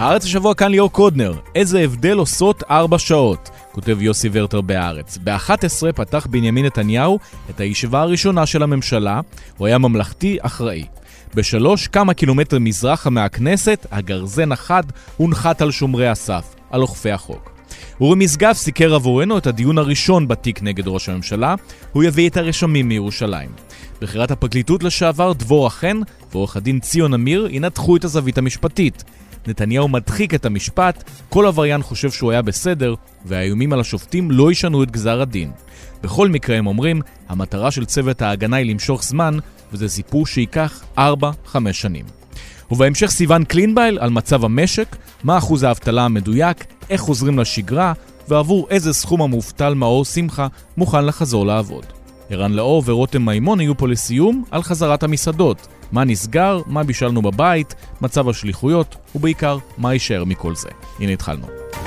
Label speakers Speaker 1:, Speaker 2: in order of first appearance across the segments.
Speaker 1: הארץ השבוע כאן ליאור קודנר. איזה הבדל עושות 4 שעות, כותב יוסי ורטר בהארץ. ב-11 פתח בנימין נתניהו את הישיבה הראשונה של הממשלה. הוא היה ממלכתי אחראי. ב-3 כמה קילומטר מזרחה מהכנסת, הגרזן החד הונחת על שומרי הסף, על אוכפי החוק. אורי משגב סיקר עבורנו את הדיון הראשון בתיק נגד ראש הממשלה. הוא יביא את הרשמים מירושלים. בחירת הפרקליטות לשעבר דבורה חן ועורך הדין ציון אמיר ינתחו את הזווית המשפטית. נתניהו מדחיק את המשפט, כל עבריין חושב שהוא היה בסדר, והאיומים על השופטים לא ישנו את גזר הדין. בכל מקרה הם אומרים, המטרה של צוות ההגנה היא למשוך זמן, וזה סיפור שיקח 4-5 שנים. ובהמשך סיוון קלינבייל על מצב המשק, מה אחוז האבטלה המדויק, איך חוזרים לשגרה, ועבור איזה סכום המובטל מאור שמחה מוכן לחזור לעבוד. ערן לאור ורותם מימון יהיו פה לסיום על חזרת המסעדות. מה נסגר, מה בישלנו בבית, מצב השליחויות, ובעיקר מה יישאר מכל זה. הנה התחלנו.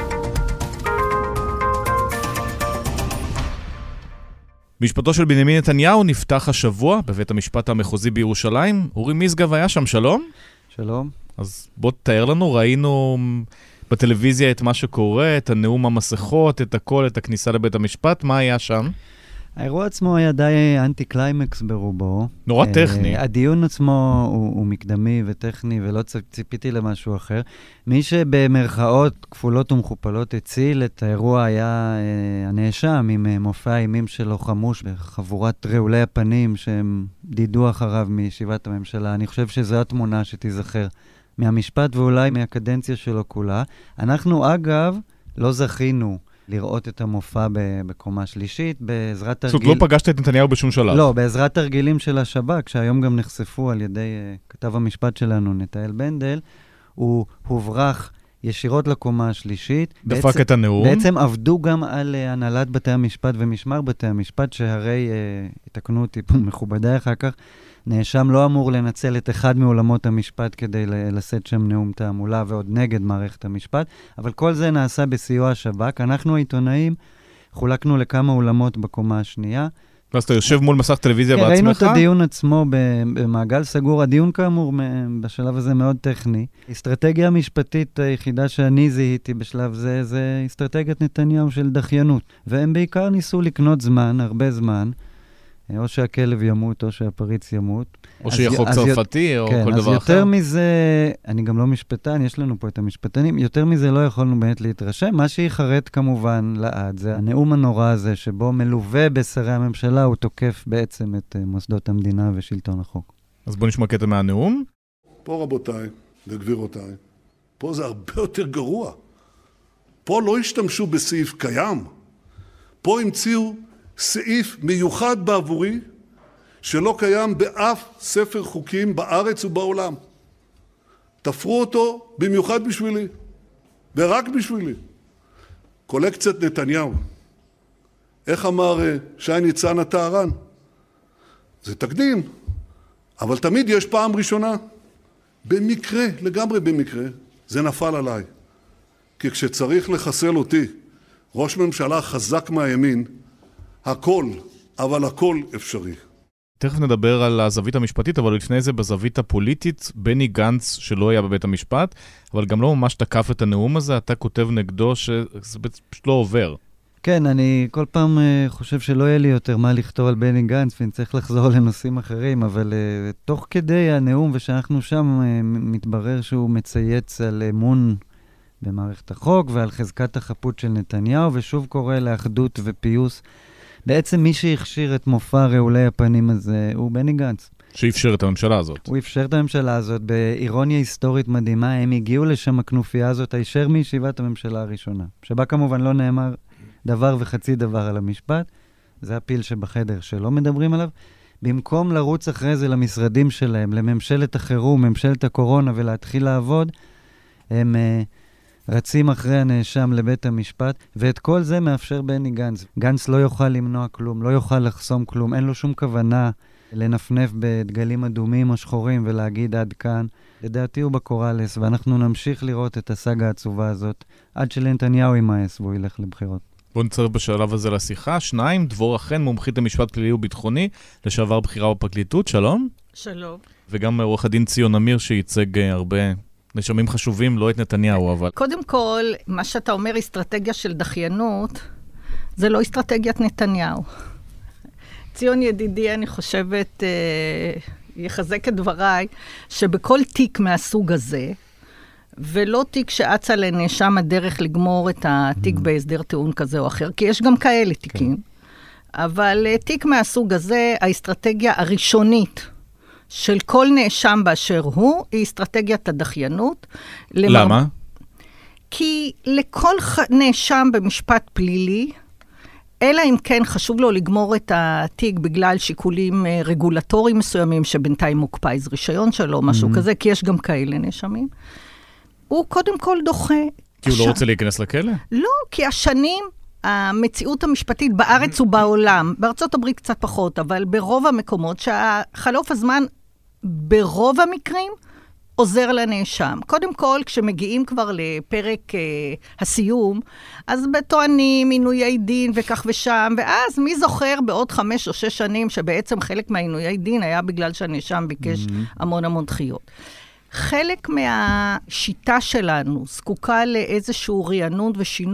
Speaker 1: משפטו של בנימין נתניהו נפתח השבוע בבית המשפט המחוזי בירושלים. אורי משגב היה שם, שלום?
Speaker 2: שלום.
Speaker 1: אז בוא תאר לנו, ראינו בטלוויזיה את מה שקורה, את הנאום המסכות, את הכל, את הכניסה לבית המשפט, מה היה שם?
Speaker 2: האירוע עצמו היה די אנטי-קליימקס ברובו.
Speaker 1: נורא טכני.
Speaker 2: הדיון עצמו הוא מקדמי וטכני, ולא ציפיתי למשהו אחר. מי שבמרכאות כפולות ומכופלות הציל את האירוע היה הנאשם, עם מופע האימים שלו חמוש בחבורת רעולי הפנים שהם דידו אחריו מישיבת הממשלה. אני חושב שזו התמונה שתיזכר מהמשפט ואולי מהקדנציה שלו כולה. אנחנו אגב לא זכינו לראות את המופע בקומה שלישית, בעזרת תרגיל...
Speaker 1: זאת לא פגשת את נתניהו בשום שלב.
Speaker 2: לא, בעזרת תרגילים של השב"כ, שהיום גם נחשפו על ידי כתב המשפט שלנו, נתאל בנדל, הוא הוברח ישירות לקומה השלישית.
Speaker 1: דפק את הנאום.
Speaker 2: בעצם עבדו גם על הנהלת בתי המשפט ומשמר בתי המשפט, שהרי, יתקנו אותי פה מכובדי אחר כך, נאשם לא אמור לנצל את אחד מעולמות המשפט כדי לשאת שם נאום תעמולה ועוד נגד מערכת המשפט, אבל כל זה נעשה בסיוע השב"כ. אנחנו העיתונאים חולקנו לכמה עולמות בקומה השנייה.
Speaker 1: ואז אתה יושב מול מסך טלוויזיה בעצמך?
Speaker 2: ראינו את הדיון עצמו במעגל סגור. הדיון כאמור בשלב הזה מאוד טכני. אסטרטגיה המשפטית היחידה שאני זיהיתי בשלב זה, זה אסטרטגיית נתניהו של דחיינות. והם בעיקר ניסו לקנות זמן, הרבה זמן, או שהכלב ימות, או שהפריץ ימות.
Speaker 1: או שיהיה חוק צרפתי, או
Speaker 2: כן,
Speaker 1: כל דבר אחר.
Speaker 2: אז יותר מזה, אני גם לא משפטן, יש לנו פה את המשפטנים, יותר מזה לא יכולנו באמת להתרשם. מה שיחרט כמובן לעד, זה הנאום הנורא הזה, שבו מלווה בשרי הממשלה, הוא תוקף בעצם את מוסדות המדינה ושלטון החוק.
Speaker 1: אז בוא נשמע קטע מהנאום.
Speaker 3: פה רבותיי וגבירותיי, פה זה הרבה יותר גרוע. פה לא השתמשו בסעיף קיים. פה המציאו סעיף מיוחד בעבורי, שלא קיים באף ספר חוקים בארץ ובעולם. תפרו אותו במיוחד בשבילי, ורק בשבילי. קולקציית נתניהו. איך אמר שי ניצן הטהרן? זה תקדים, אבל תמיד יש פעם ראשונה. במקרה, לגמרי במקרה, זה נפל עליי. כי כשצריך לחסל אותי, ראש ממשלה חזק מהימין, הכל, אבל הכל אפשרי.
Speaker 1: תכף נדבר על הזווית המשפטית, אבל לפני זה בזווית הפוליטית, בני גנץ שלא היה בבית המשפט, אבל גם לא ממש תקף את הנאום הזה, אתה כותב נגדו שזה פשוט לא עובר.
Speaker 2: כן, אני כל פעם חושב שלא יהיה לי יותר מה לכתוב על בני גנץ, ואני צריך לחזור לנושאים אחרים, אבל תוך כדי הנאום ושאנחנו שם, מתברר שהוא מצייץ על אמון במערכת החוק, ועל חזקת החפות של נתניהו, ושוב קורא לאחדות ופיוס. בעצם מי שהכשיר את מופע רעולי הפנים הזה הוא בני גנץ.
Speaker 1: שאפשר את הממשלה הזאת.
Speaker 2: הוא אפשר את הממשלה הזאת באירוניה היסטורית מדהימה. הם הגיעו לשם הכנופיה הזאת, הישר מישיבת הממשלה הראשונה. שבה כמובן לא נאמר דבר וחצי דבר על המשפט. זה הפיל שבחדר שלא מדברים עליו. במקום לרוץ אחרי זה למשרדים שלהם, לממשלת החירום, ממשלת הקורונה, ולהתחיל לעבוד, הם רצים אחרי הנאשם לבית המשפט, ואת כל זה מאפשר בני גנץ. גנץ לא יוכל למנוע כלום, לא יוכל לחסום כלום, אין לו שום כוונה לנפנף בדגלים אדומים או שחורים ולהגיד עד כאן. לדעתי הוא בקורלס, ואנחנו נמשיך לראות את הסאגה העצובה הזאת, עד שלנתניהו יימאס והוא ילך לבחירות.
Speaker 1: בואו נצטרף בשלב הזה לשיחה. 2, דבורה חן, מומחית למשפט פלילי וביטחוני, לשעבר בחירה בפרקליטות, שלום.
Speaker 4: שלום.
Speaker 1: וגם עורך הדין ציון אמיר שייצג הרבה נשמים חשובים, לא את נתניהו, אבל...
Speaker 4: קודם כל, מה שאתה אומר, אסטרטגיה של דחיינות, זה לא אסטרטגיית נתניהו. ציון ידידי, אני חושבת, יחזק את דבריי, שבכל תיק מהסוג הזה, ולא תיק שאצה לנאשם הדרך לגמור את התיק בהסדר טיעון כזה או אחר, כי יש גם כאלה תיקים, אבל תיק מהסוג הזה, האסטרטגיה הראשונית של כל נאשם באשר הוא, היא אסטרטגיית הדחיינות.
Speaker 1: למה?
Speaker 4: כי לכל נאשם במשפט פלילי, אלא אם כן חשוב לו לגמור את התיק בגלל שיקולים רגולטוריים מסוימים, שבינתיים מוקפא איזה רישיון שלו, משהו כזה, כי יש גם כאלה נאשמים, הוא קודם כל דוחה.
Speaker 1: כי הוא לא רוצה להיכנס לכלא?
Speaker 4: לא, כי השנים, המציאות המשפטית בארץ ובעולם, בארצות הברית קצת פחות, אבל ברוב המקומות, שחלוף הזמן ברוב המקרים עוזר לנאשם. קודם כל, כשמגיעים כבר לפרק הסיום, אז בטוענים, עינויי דין וכך ושם, ואז מי זוכר בעוד 5 או 6 שנים, שבעצם חלק מהעינויי דין היה בגלל שהנאשם ביקש המון דחיות. חלק מהשיטה שלנו זקוקה לאיזשהו רענון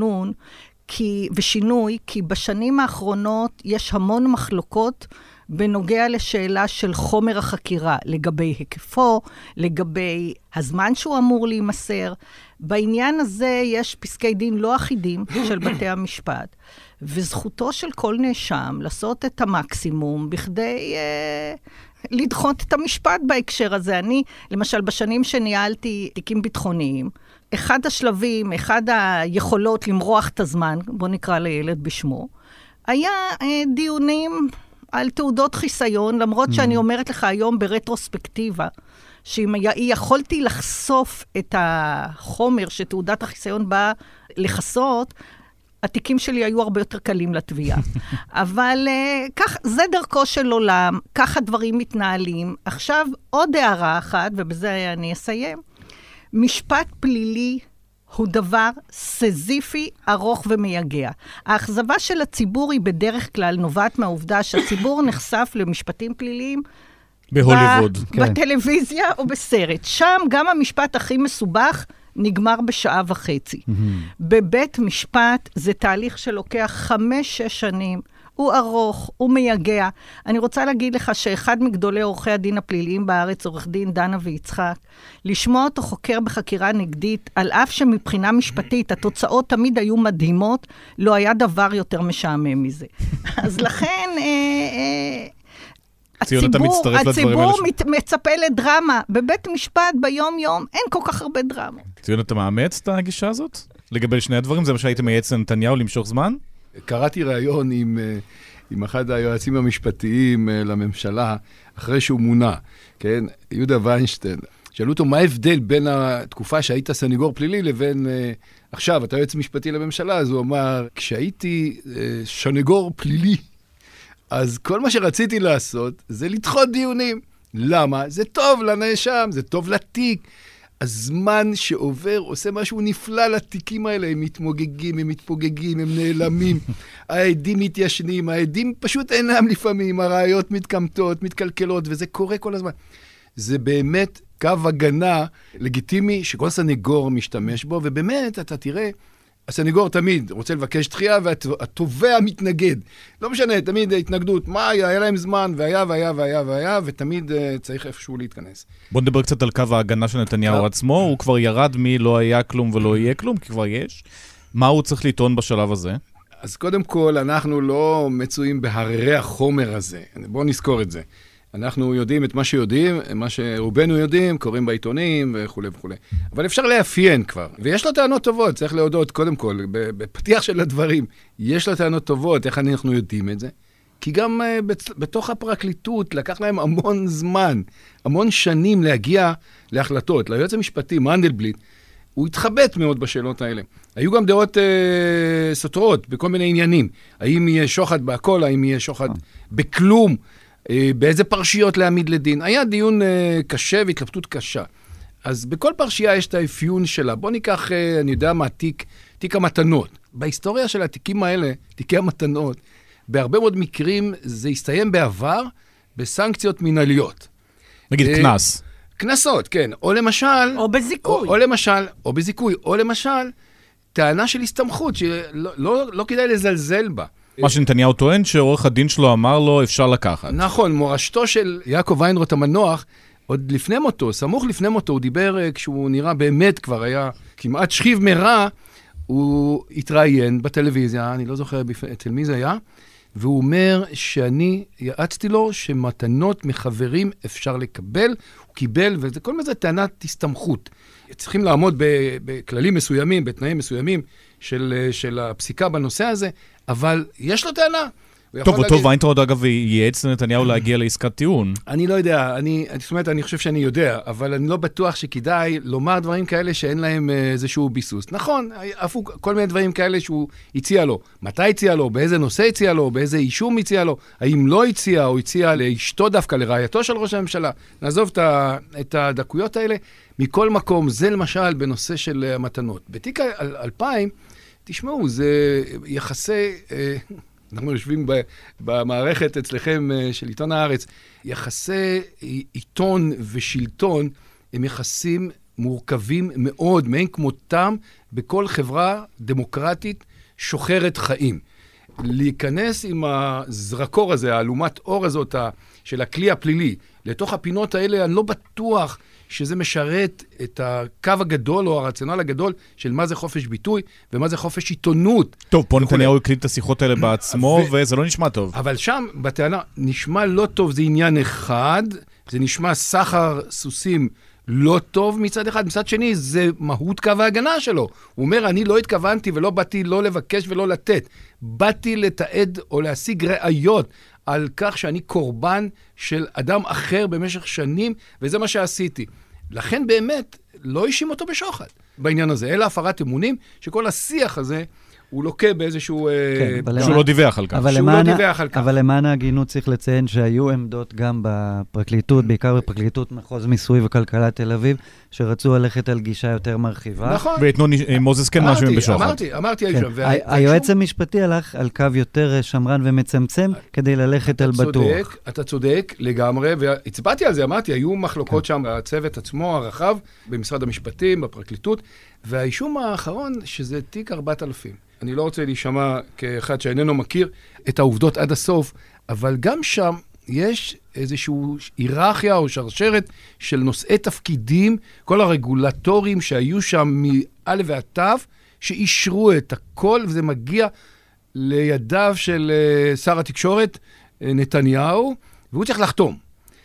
Speaker 4: ושינוי, כי בשנים האחרונות יש המון מחלוקות בנוגע לשאלה של חומר החקירה, לגבי היקפו, לגבי הזמן שהוא אמור להימסר. בעניין הזה יש פסקי דין לא אחידים של בתי המשפט, וזכותו של כל נאשם לעשות את המקסימום בכדי לדחות את המשפט בהקשר הזה. אני, למשל, בשנים שניהלתי תיקים ביטחוניים, אחד השלבים, אחד היכולות למרוח את הזמן, בוא נקרא לילד בשמו, היה דיונים על תעודות חיסיון, למרות שאני אומרת לך היום ברטרוספקטיבה, שאם יכולתי לחשוף את החומר שתעודת החיסיון באה לחסות, התיקים שלי היו הרבה יותר קלים לתביעה. אבל כך, זה דרכו של עולם, ככה דברים מתנהלים. עכשיו, עוד הערה אחת, ובזה אני אסיים. משפט פלילי הוא דבר סזיפי, ארוך ומייגע. האכזבה של הציבור היא בדרך כלל נובעת מהעובדה שהציבור נחשף למשפטים פליליים
Speaker 1: בהוליווד.
Speaker 4: בטלוויזיה או בסרט. שם גם המשפט הכי מסובך נגמר בשעה וחצי. בבית משפט זה תהליך שלוקח 5-6 שנים. הוא ארוך, הוא מייגע. אני רוצה להגיד לך שאחד מגדולי עורכי הדין הפליליים בארץ, עורך דין דנה ויצחק, לשמוע אותו חוקר בחקירה נגדית, על אף שמבחינה משפטית התוצאות תמיד היו מדהימות, לא היה דבר יותר משעמם מזה. אז לכן הציבור מצפה לדרמה. בבית משפט ביום-יום אין כל כך הרבה דרמה.
Speaker 1: ציון, אתה מאמץ את הגישה הזאת? לגבי שני הדברים, זה מה שהיית מייעץ לנתניהו למשוך זמן?
Speaker 5: קראתי ראיון עם אחד היועצים המשפטיים לממשלה, אחרי שהוא מונה, כן? יהודה ויינשטיין. שאלו אותו, מה ההבדל בין התקופה שהיית סניגור פלילי לבין עכשיו, אתה יועץ משפטי לממשלה? אז הוא אמר, כשהייתי סניגור פלילי, אז כל מה שרציתי לעשות זה לדחות דיונים. למה? זה טוב לנאשם, זה טוב לתיק. הזמן שעובר עושה משהו נפלא לתיקים האלה, הם מתמוגגים, הם מתפוגגים, הם נעלמים, העדים מתיישנים, העדים פשוט אינם לפעמים, הראיות מתקמטות, מתקלקלות, וזה קורה כל הזמן. זה באמת קו הגנה לגיטימי שכל סניגור משתמש בו, ובאמת אתה תראה, הסניגור תמיד רוצה לבקש דחייה, והתובע מתנגד. לא משנה, תמיד התנגדות, מה היה להם זמן, והיה, ותמיד צריך איפשהו להתכנס.
Speaker 1: בוא נדבר קצת על קו ההגנה של נתניהו עצמו, הוא כבר ירד מלא היה כלום ולא יהיה כלום, כי כבר יש. מה הוא צריך לטעון בשלב הזה?
Speaker 5: אז קודם כל, אנחנו לא מצויים בהררי החומר הזה. בואו נזכור את זה. אנחנו יודעים את מה שיודעים, מה שרובנו יודעים, קוראים בעיתונים וכו' וכו'. אבל אפשר לאפיין כבר. ויש לו טענות טובות, צריך להודות קודם כל, בפתיח של הדברים, יש לו טענות טובות, איך אנחנו יודעים את זה? כי גם בתוך הפרקליטות לקח להם המון זמן, המון שנים להגיע להחלטות. ליועץ המשפטי, מנדלבליט, הוא התחבט מאוד בשאלות האלה. היו גם דעות סותרות בכל מיני עניינים. האם יהיה שוחד בהכל, האם יהיה שוחד בכלום, באיזה פרשיות להעמיד לדין. היה דיון קשה והתלבטות קשה. אז בכל פרשייה יש את האפיון שלה. בוא ניקח, אני יודע מה, תיק המתנות. בהיסטוריה של התיקים האלה, תיקי המתנות, בהרבה מאוד מקרים זה הסתיים בעבר בסנקציות מנהליות.
Speaker 1: נגיד כנס.
Speaker 5: קנסות, כן. או למשל...
Speaker 4: או בזיכוי.
Speaker 5: או בזיכוי. או למשל, טענה של הסתמכות, שלא כדאי לזלזל בה.
Speaker 1: מה שנתניהו טוען, שעורך הדין שלו אמר לו, אפשר לקחת.
Speaker 5: נכון, מורשתו של יעקב ויינרוט המנוח, עוד לפני מותו, סמוך לפני מותו, הוא דיבר, כשהוא נראה באמת כבר היה כמעט שכיב מרע, הוא התראיין בטלוויזיה, אני לא זוכר אצל מי זה היה, והוא אומר שאני יעצתי לו שמתנות מחברים אפשר לקבל, הוא קיבל, וזה כל מיני טענת הסתמכות. צריכים לעמוד בכללים מסוימים, בתנאים מסוימים של הפסיקה בנושא הזה, אבל יש לו טענה.
Speaker 1: טוב, אותו ויינטראוד אגב ייעץ לנתניהו להגיע לעסקת טיעון.
Speaker 5: אני לא יודע, זאת אומרת, אני חושב שאני יודע, אבל אני לא בטוח שכדאי לומר דברים כאלה שאין להם איזשהו ביסוס. נכון, עפו כל מיני דברים כאלה שהוא הציע לו. מתי הציע לו? באיזה נושא הציע לו? באיזה אישום הציע לו? האם לא הציע או הציע לאשתו דווקא, לרעייתו של ראש הממשלה? נעזוב את הדקויות האלה. מכל מקום, זה למשל בנושא של המתנות. בתיק 2000, תשמעו, זה יחסי... אנחנו יושבים במערכת אצלכם של עיתון הארץ. יחסי עיתון ושלטון הם יחסים מורכבים מאוד, מעין כמותם בכל חברה דמוקרטית שוחרת חיים. להיכנס עם הזרקור הזה, האלומת אור הזאת של הכלי הפלילי, לתוך הפינות האלה, אני לא בטוח שזה משרת את הקו הגדול או הרציונל הגדול של מה זה חופש ביטוי ומה זה חופש עיתונות.
Speaker 1: טוב, פה נתניהו הקליט את השיחות האלה בעצמו, וזה לא נשמע טוב.
Speaker 5: אבל שם, בטענה, נשמע לא טוב, זה עניין אחד, זה נשמע סחר סוסים לא טוב מצד אחד, מצד שני, זה מהות קו ההגנה שלו. הוא אומר, אני לא התכוונתי ולא באתי לא לבקש ולא לתת. באתי לתעד או להשיג ראיות על כך שאני קורבן של אדם אחר במשך שנים, וזה מה שעשיתי. לכן באמת לא האשים אותו בשוחד בעניין הזה, אלא הפרת אמונים, שכל השיח הזה הוא לוקה באיזשהו...
Speaker 1: שהוא לא דיווח על כך.
Speaker 2: אבל למען ההגינות צריך לציין שהיו עמדות גם בפרקליטות, בעיקר בפרקליטות מחוז מיסוי וכלכלה תל אביב, שרצו ללכת על גישה יותר מרחיבה.
Speaker 5: נכון.
Speaker 1: ויתנו מוזס כן משהו בשוחד.
Speaker 5: אמרתי.
Speaker 2: היועץ המשפטי הלך על קו יותר שמרן ומצמצם, כדי ללכת על בטוח.
Speaker 5: אתה צודק לגמרי, והצבעתי על זה, אמרתי, היו מחלוקות שם, הצוות עצמו הרחב, במשרד המשפטים, בפרקליטות, והאישום האחרון, שזה תיק 4000. אני לא רוצה להישמע כאחד שאיננו מכיר את העובדות עד הסוף, אבל גם שם יש איזושהי היררכיה או שרשרת של נושאי תפקידים, כל הרגולטורים שהיו שם מא' ועד ת', שאישרו את הכל, וזה מגיע לידיו של שר התקשורת נתניהו, והוא צריך לחתום.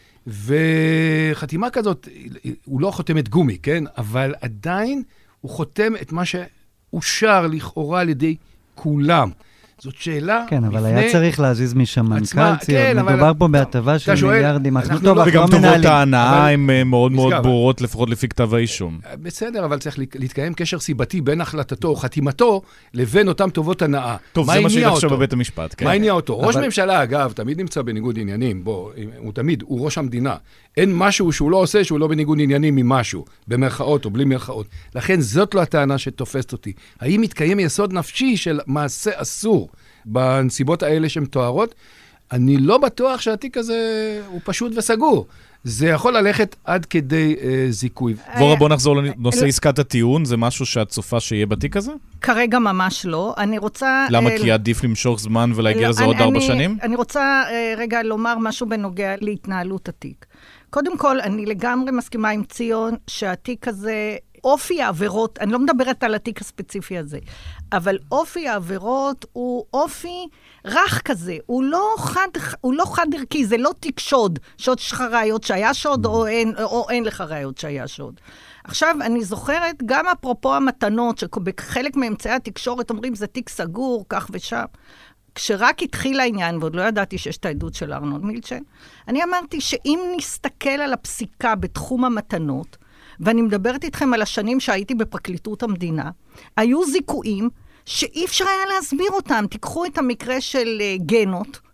Speaker 5: וחתימה כזאת, הוא לא חותמת גומי, כן? אבל עדיין הוא חותם את מה שאושר לכאורה על ידי כולם. זאת שאלה...
Speaker 2: כן, אבל היה צריך להזיז משם מנכ"ל ציון. מדובר פה בהטבה של מיליארדים.
Speaker 1: וגם טובות ההנאה הן מאוד מאוד ברורות, לפחות לפי כתב האישום.
Speaker 5: בסדר, אבל צריך להתקיים קשר סיבתי בין החלטתו או חתימתו לבין אותם טובות הנאה.
Speaker 1: טוב, זה מה שהיא עכשיו בבית המשפט.
Speaker 5: מה הניע אותו? ראש ממשלה, אגב, תמיד נמצא בניגוד עניינים. הוא ראש המדינה. אין משהו שהוא לא עושה שהוא לא בניגוד עניינים ממשהו, במרכאות או בלי מרכאות. לכן זאת לא הטענה שתופסת אותי. האם מתקיים יסוד נפשי של מעשה אסור בנסיבות האלה שהן תוארות? אני לא בטוח שהתיק הזה הוא פשוט וסגור. זה יכול ללכת עד כדי זיכוי.
Speaker 1: דבורה, בוא נחזור לנושא עסקת הטיעון. זה משהו שאת צופה שיהיה בתיק הזה?
Speaker 4: כרגע ממש לא. אני רוצה...
Speaker 1: למה? כי עדיף למשוך זמן ולהגיע לזה עוד 4 שנים?
Speaker 4: אני רוצה רגע לומר משהו בנוגע להתנהלות התיק. קודם כל, אני לגמרי מסכימה עם ציון שהתיק הזה, אופי העבירות, אני לא מדברת על התיק הספציפי הזה, אבל אופי העבירות הוא אופי רך כזה, הוא לא חד ערכי, זה לא תיק שוד, שוד שלך ראיות שהיה שוד, או אין לך ראיות שהיה שוד. עכשיו, אני זוכרת, גם אפרופו המתנות, שבחלק מאמצעי התקשורת אומרים, זה תיק סגור, כך ושם. כשרק התחיל העניין, ועוד לא ידעתי שיש את העדות של ארנון מילצ'ן, אני אמרתי שאם נסתכל על הפסיקה בתחום המתנות, ואני מדברת איתכם על השנים שהייתי בפרקליטות המדינה, היו זיכויים שאי אפשר היה להסביר אותם. תיקחו את המקרה של גנות,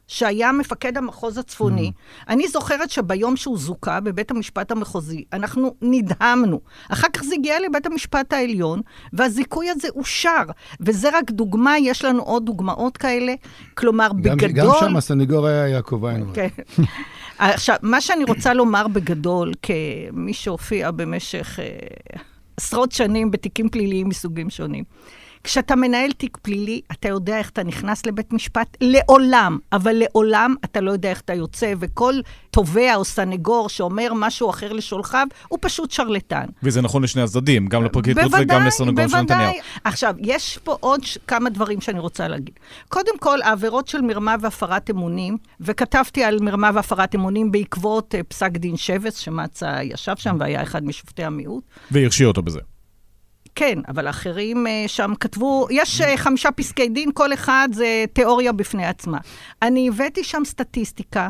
Speaker 4: שהיה מפקד המחוז הצפוני, אני זוכרת שביום שהוא זוכה בבית המשפט המחוזי, אנחנו נדהמנו. אחר כך זה הגיע לבית המשפט העליון, והזיכוי הזה אושר. וזה רק דוגמה, יש לנו עוד דוגמאות כאלה. כלומר, בגדול...
Speaker 5: גם שם הסניגור היה יעקב איינברג.
Speaker 4: כן. עכשיו, מה שאני רוצה לומר בגדול, כמי שהופיע במשך עשרות שנים בתיקים פליליים מסוגים שונים, כשאתה מנהל תיק פלילי, אתה יודע איך אתה נכנס לבית משפט לעולם, אבל לעולם אתה לא יודע איך אתה יוצא, וכל תובע או סנגור שאומר משהו אחר לשולחיו, הוא פשוט שרלטן.
Speaker 1: וזה נכון לשני הצדדים, גם לפרקליטות וגם לסנגור של נתניהו.
Speaker 4: בוודאי. עכשיו, יש פה עוד כמה דברים שאני רוצה להגיד. קודם כל, העבירות של מרמה והפרת אמונים, וכתבתי על מרמה והפרת אמונים בעקבות פסק דין שבס, שמצא ישב שם והיה אחד משופטי המיעוט.
Speaker 1: והרשיע אותו בזה.
Speaker 4: כן, אבל האחרים שם כתבו, יש 5 פסקי דין, כל אחד זה תיאוריה בפני עצמה. אני הבאתי שם סטטיסטיקה,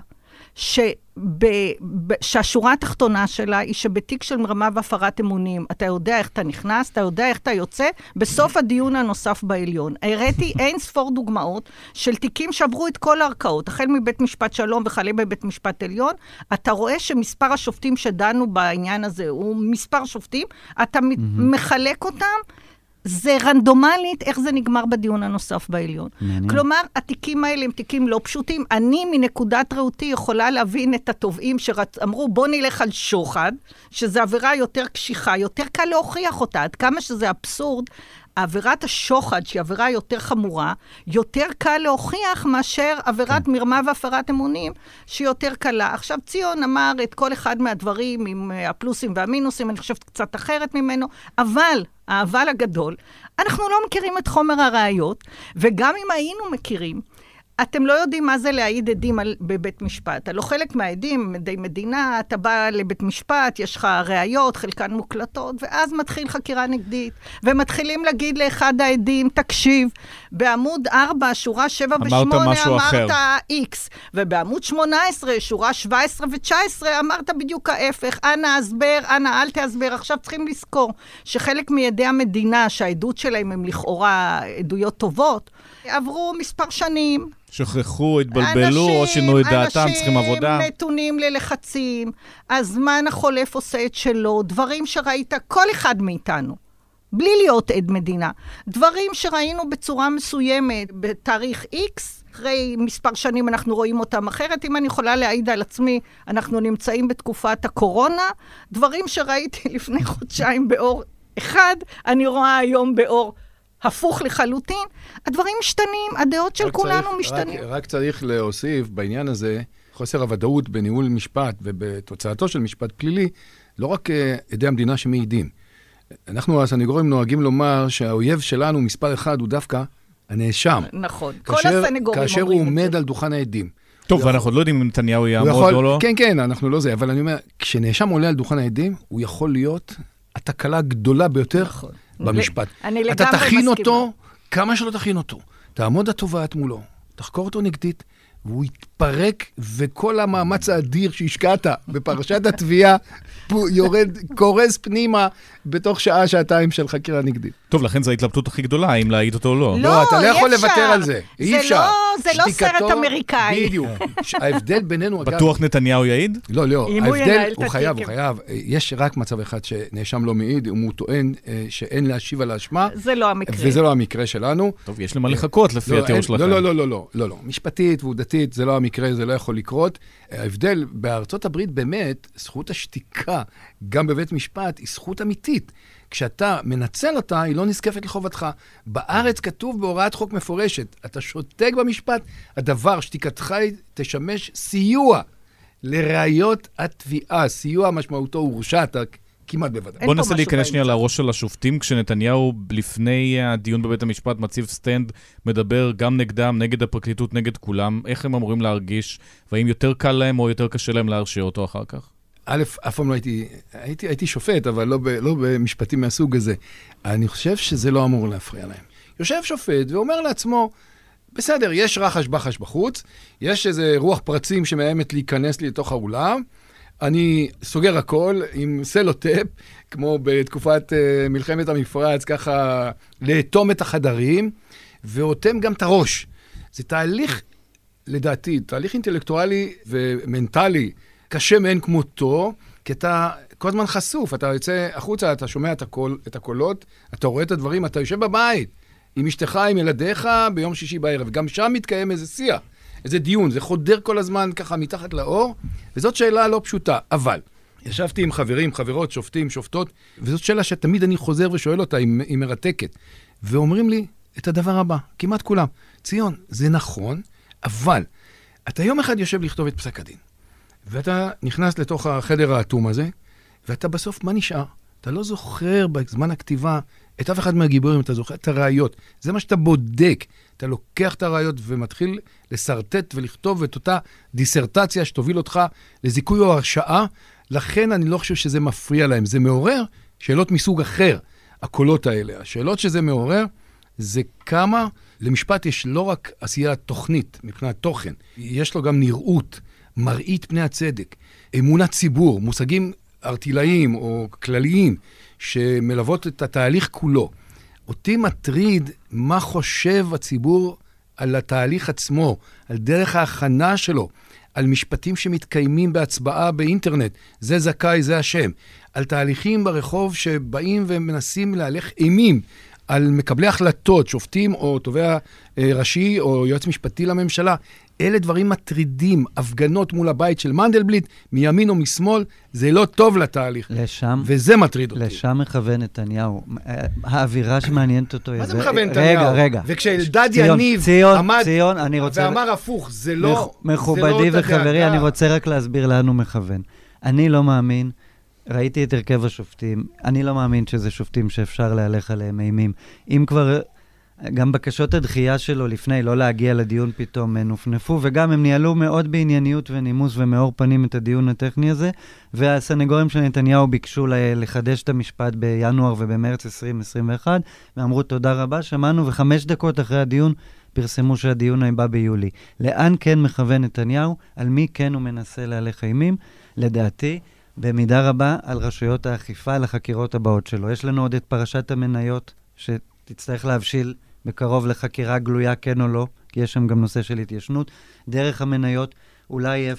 Speaker 4: שהשורה התחתונה שלה היא שבתיק של מרמה והפרת אמונים, אתה יודע איך אתה נכנס, אתה יודע איך אתה יוצא, בסוף הדיון הנוסף בעליון. הראיתי אין ספור דוגמאות של תיקים שעברו את כל הערכאות, החל מבית משפט שלום וכלה בבית משפט עליון, אתה רואה שמספר השופטים שדנו בעניין הזה הוא מספר שופטים, אתה מחלק אותם, זה רנדומלית איך זה נגמר בדיון הנוסף בעליון. כלומר, התיקים האלה הם תיקים לא פשוטים. אני מנקודת ראותי יכולה להבין את התובעים שאמרו, בוא נלך על שוחד, שזה עבירה יותר קשיחה, יותר קל להוכיח אותה, עד כמה שזה אבסורד, עבירת השוחד, שהיא עבירה יותר חמורה, יותר קל להוכיח מאשר עבירת מרמה והפרת אמונים, שהיא יותר קלה. עכשיו, ציון אמר את כל אחד מהדברים עם הפלוסים והמינוסים, אני חושבת קצת אחרת ממנו, אבל הגדול, אנחנו לא מכירים את חומר הראיות, וגם אם היינו מכירים, אתם לא יודעים מה זה להעיד עדים בבית משפט. אתה לא חלק מהעדים, עדי מדינה, אתה בא לבית משפט, יש לך ראיות, חלקן מוקלטות, ואז מתחיל חקירה נגדית, ומתחילים להגיד לאחד העדים, תקשיב, בעמוד 4, שורה 7 ו-8, אמרת X, ובעמוד 18, שורה 17 ו-19, אמרת בדיוק ההפך, אנא הסבר, אנא אל תסבר. עכשיו צריכים לזכור שחלק מידי המדינה, שהעדות שלהם הם לכאורה עדויות טובות, עברו מספר שנים,
Speaker 1: שכחו, התבלבלו, או שינו את דעתם, צריכים עבודה.
Speaker 4: אנשים נתונים ללחצים, הזמן החולף עושה את שלו, דברים שראית כל אחד מאיתנו, בלי להיות עד מדינה, דברים שראינו בצורה מסוימת, בתאריך X, אחרי מספר שנים אנחנו רואים אותם אחרת. אם אני יכולה להעיד על עצמי, אנחנו נמצאים בתקופת הקורונה, דברים שראיתי לפני חודשיים באור אחד, אני רואה היום באור הפוך לחלוטין. הדברים משתנים, הדעות של כולנו משתנים.
Speaker 5: רק צריך להוסיף בעניין הזה, חוסר הוודאות בניהול משפט ובתוצאתו של משפט פלילי, לא רק עדי המדינה שמעידים. אנחנו, הסניגורים, נוהגים לומר שהאויב שלנו, מספר אחד, הוא דווקא הנאשם.
Speaker 4: נכון, כל הסניגורים אומרים את זה.
Speaker 5: כאשר הוא עומד על דוכן העדים.
Speaker 1: טוב, ואנחנו עוד לא יודעים אם נתניהו יעמוד או לא.
Speaker 5: כן, אנחנו לא זה, אבל אני אומר, כשנאשם עולה על דוכן העדים, הוא יכול להיות התקלה הגדולה ביותר במשפט. אתה תכין אותו, כמה שלא תכין אותו. תעמוד התובעת מולו, תחקור אותו נגדית, והוא יתפרק, וכל המאמץ האדיר שהשקעת בפרשת התביעה, יורד, קורס פנימה, בתוך שעה, שעתיים של חקירה נגדית.
Speaker 1: טוב, לכן זו ההתלבטות הכי גדולה, האם להעיד אותו או לא.
Speaker 5: לא, אתה לא יכול לוותר על זה. אי אפשר.
Speaker 4: זה לא סרט אמריקאי.
Speaker 5: בדיוק. ההבדל בינינו, אגב...
Speaker 1: בטוח נתניהו יעיד?
Speaker 5: לא. ההבדל, הוא חייב. יש רק מצב אחד שנאשם לא מעיד, אם הוא טוען שאין להשיב על האשמה.
Speaker 4: זה לא המקרה.
Speaker 5: וזה לא המקרה שלנו.
Speaker 1: טוב, יש למה לחכות לפי התיאור שלכם.
Speaker 5: לא. משפטית ועובדתית, זה לא המקרה, זה לא יכול לקרות. ההבדל, בארצות הברית באמת, זכות השתיקה, גם בבית משפט, היא זכות אמיתית. כשאתה מנצל אותה, היא לא נזקפת לחובתך. בארץ כתוב בהוראת חוק מפורשת, אתה שותק במשפט, הדבר שתיקתך תשמש סיוע לראיות התביעה. סיוע משמעותו הורשעת, כמעט בוודאי.
Speaker 1: בוא ננסה להיכנס שנייה לראש של השופטים, כשנתניהו לפני הדיון בבית המשפט מציב סטנד, מדבר גם נגדם, נגד הפרקליטות, נגד כולם, איך הם אמורים להרגיש, והאם יותר קל להם או יותר קשה להם להרשיע אותו אחר כך?
Speaker 5: אף פעם לא הייתי שופט, אבל לא במשפטים מהסוג הזה. אני חושב שזה לא אמור להפריע להם. יושב שופט ואומר לעצמו, בסדר, יש רחש בחש בחוץ, יש איזה רוח פרצים שמאיימת להיכנס לי לתוך האולם, אני סוגר הכל עם סלוטפ, כמו בתקופת מלחמת המפרץ, ככה לאטום את החדרים, ואותם גם את הראש. זה תהליך לדעתי, תהליך אינטלקטואלי ומנטלי קשה מאין כמותו, כי אתה כל הזמן חשוף, אתה יוצא החוצה, אתה שומע את הקולות, אתה רואה את הדברים, אתה יושב בבית, עם אשתך, עם ילדיך, ביום שישי בערב. גם שם מתקיים איזה שיח, איזה דיון, זה חודר כל הזמן ככה מתחת לאור, וזאת שאלה לא פשוטה. אבל ישבתי עם חברים, חברות, שופטים, שופטות, וזאת שאלה שתמיד אני חוזר ושואל אותה, היא מרתקת. ואומרים לי את הדבר הבא, כמעט כולם, ציון, זה נכון, אבל אתה יום אחד יושב לכתוב את פסק הדין, ואתה נכנס לתוך החדר האטום הזה, ואתה בסוף, מה נשאר? אתה לא זוכר בזמן הכתיבה את אף אחד מהגיבורים, אתה זוכר את הראיות. זה מה שאתה בודק. אתה לוקח את הראיות ומתחיל לסרטט ולכתוב את אותה דיסרטציה שתוביל אותך לזיכוי או הרשעה. לכן אני לא חושב שזה מפריע להם. זה מעורר שאלות מסוג אחר, הקולות האלה. השאלות שזה מעורר זה כמה למשפט יש לא רק עשייה תוכנית מבחינת תוכן, יש לו גם נראות, מראית פני הצדק, אמונת ציבור, מושגים ארטילאיים או כלליים שמלוות את התהליך כולו. אותי מטריד מה חושב הציבור על התהליך עצמו, על דרך ההכנה שלו, על משפטים שמתקיימים בהצבעה באינטרנט, זה זכאי, זה השם, על תהליכים ברחוב שבאים ומנסים להלך אימים, על מקבלי החלטות, שופטים או תובע ראשי או יועץ משפטי לממשלה. אלה דברים מטרידים, הפגנות מול הבית של מנדלבליט, מימין או משמאל, זה לא טוב לתהליך.
Speaker 2: לשם,
Speaker 5: וזה מטריד אותי.
Speaker 2: לשם מכוון נתניהו. האווירה שמעניינת אותו...
Speaker 5: מה זה מכוון נתניהו?
Speaker 2: רגע.
Speaker 5: וכשאלדד יניב עמד ואמר הפוך, זה לא...
Speaker 2: מכובדי וחברי, אני רוצה רק להסביר לאן הוא מכוון. אני לא מאמין, ראיתי את הרכב השופטים, אני לא מאמין שזה שופטים שאפשר להלך עליהם אימים. אם כבר... גם בקשות הדחייה שלו לפני, לא להגיע לדיון פתאום נופנפו, וגם הם ניהלו מאוד בענייניות ונימוס ומאור פנים את הדיון הטכני הזה, והסנגורים של נתניהו ביקשו לחדש את המשפט בינואר ובמרץ 2021, ואמרו תודה רבה, שמענו, ו5 דקות אחרי הדיון פרסמו שהדיון הבא ביולי. לאן כן מכוון נתניהו? על מי כן הוא מנסה להלך אימים? לדעתי, במידה רבה על רשויות האכיפה, על החקירות הבאות שלו. יש לנו עוד את פרשת המניות, שתצטרך להבשיל בקרוב לחקירה גלויה, כן או לא, כי יש שם גם נושא של התיישנות. דרך המניות, אולי יהיה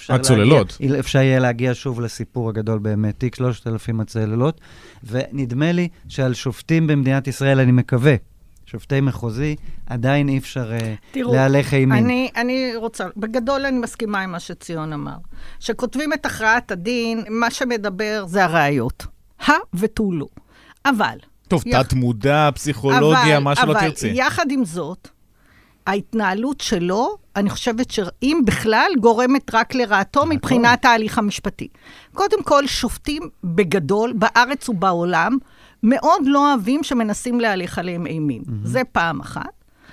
Speaker 2: אפשר יהיה להגיע שוב לסיפור הגדול באמת, תיק 3,000 הצוללות, ונדמה לי שעל שופטים במדינת ישראל, אני מקווה, שופטי מחוזי, עדיין אי אפשר להלך אימים.
Speaker 4: אני רוצה, בגדול אני מסכימה עם מה שציון אמר. שכותבים את הכרעת הדין, מה שמדבר זה הראיות. ותו לא. אבל...
Speaker 1: טוב, תת מודע, פסיכולוגיה, מה שלא תרצי.
Speaker 4: אבל יחד עם זאת, ההתנהלות שלו, אני חושבת שאם בכלל, גורמת רק לרעתו מבחינת ההליך המשפטי. קודם כל, שופטים בגדול, בארץ ובעולם, מאוד לא אוהבים שמנסים להליך עליהם אימים. זה פעם אחת.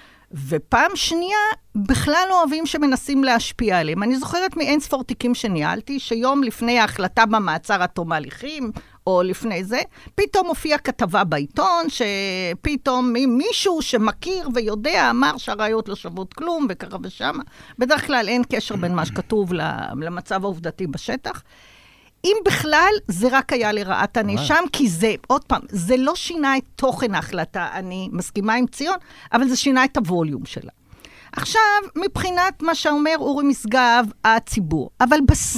Speaker 4: ופעם שנייה, בכלל לא אוהבים שמנסים להשפיע עליהם. אני זוכרת מאין ספור תיקים שניהלתי, שיום לפני ההחלטה במעצר עד תום ההליכים, או לפני זה, פתאום הופיעה כתבה בעיתון, שפתאום מישהו שמכיר ויודע אמר שהראיות לא שוות כלום, וככה ושמה. בדרך כלל אין קשר בין מה שכתוב למצב העובדתי בשטח. אם בכלל, זה רק היה לרעת הנאשם, כי זה, עוד פעם, זה לא שינה את תוכן ההחלטה, אני מסכימה עם ציון, אבל זה שינה את הווליום שלה. עכשיו, מבחינת מה שאומר אורי משגב, הציבור. אבל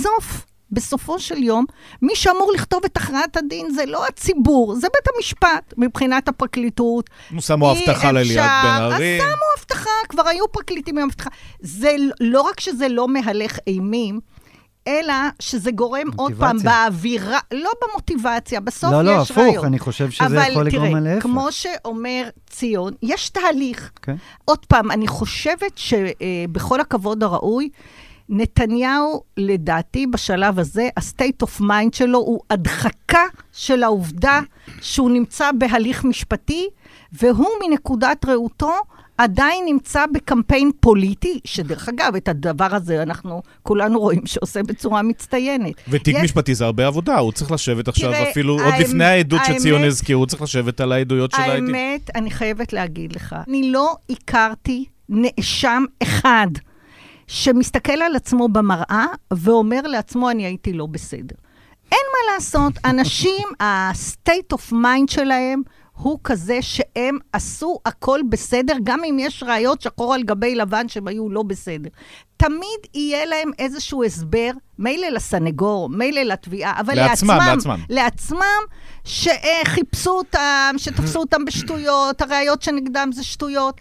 Speaker 4: בסופו של יום, מי שאמור לכתוב את הכרעת הדין זה לא הציבור, זה בית המשפט, מבחינת הפרקליטות.
Speaker 1: שמו הבטחה לליאת בן ארי.
Speaker 4: אז שמו הבטחה, כבר היו פרקליטים עם הבטחה. זה לא רק שזה לא מהלך אימים, אלא שזה גורם עוד פעם באווירה, לא במוטיבציה, בסוף יש ראיות.
Speaker 2: לא, הפוך, אני חושב שזה יכול לגרום על להפך.
Speaker 4: כמו שאומר ציון, יש תהליך. עוד פעם, אני חושבת שבכל הכבוד הראוי, נתניהו, לדעתי, בשלב הזה, ה-state of mind שלו הוא הדחקה של העובדה שהוא נמצא בהליך משפטי, והוא מנקודת ראותו עדיין נמצא בקמפיין פוליטי, שדרך אגב, את הדבר הזה אנחנו כולנו רואים שעושה בצורה מצטיינת.
Speaker 1: ותיק משפטי זה הרבה עבודה, הוא צריך לשבת עכשיו, אפילו עוד לפני העדות שציון הזכיר, הוא צריך לשבת על העדויות של העדים.
Speaker 4: האמת, אני חייבת להגיד לך, אני לא הכרתי נאשם אחד, שמסתכל על עצמו במראה, ואומר לעצמו, אני הייתי לא בסדר. אין מה לעשות, אנשים, ה-state of mind שלהם, הוא כזה שהם עשו הכל בסדר, גם אם יש ראיות שחור על גבי לבן שהם היו לא בסדר. תמיד יהיה להם איזשהו הסבר, מילא לסנגור, מילא לתביעה, אבל לעצמם, שחיפשו אותם, שתפסו אותם בשטויות, הראיות שנגדם זה שטויות.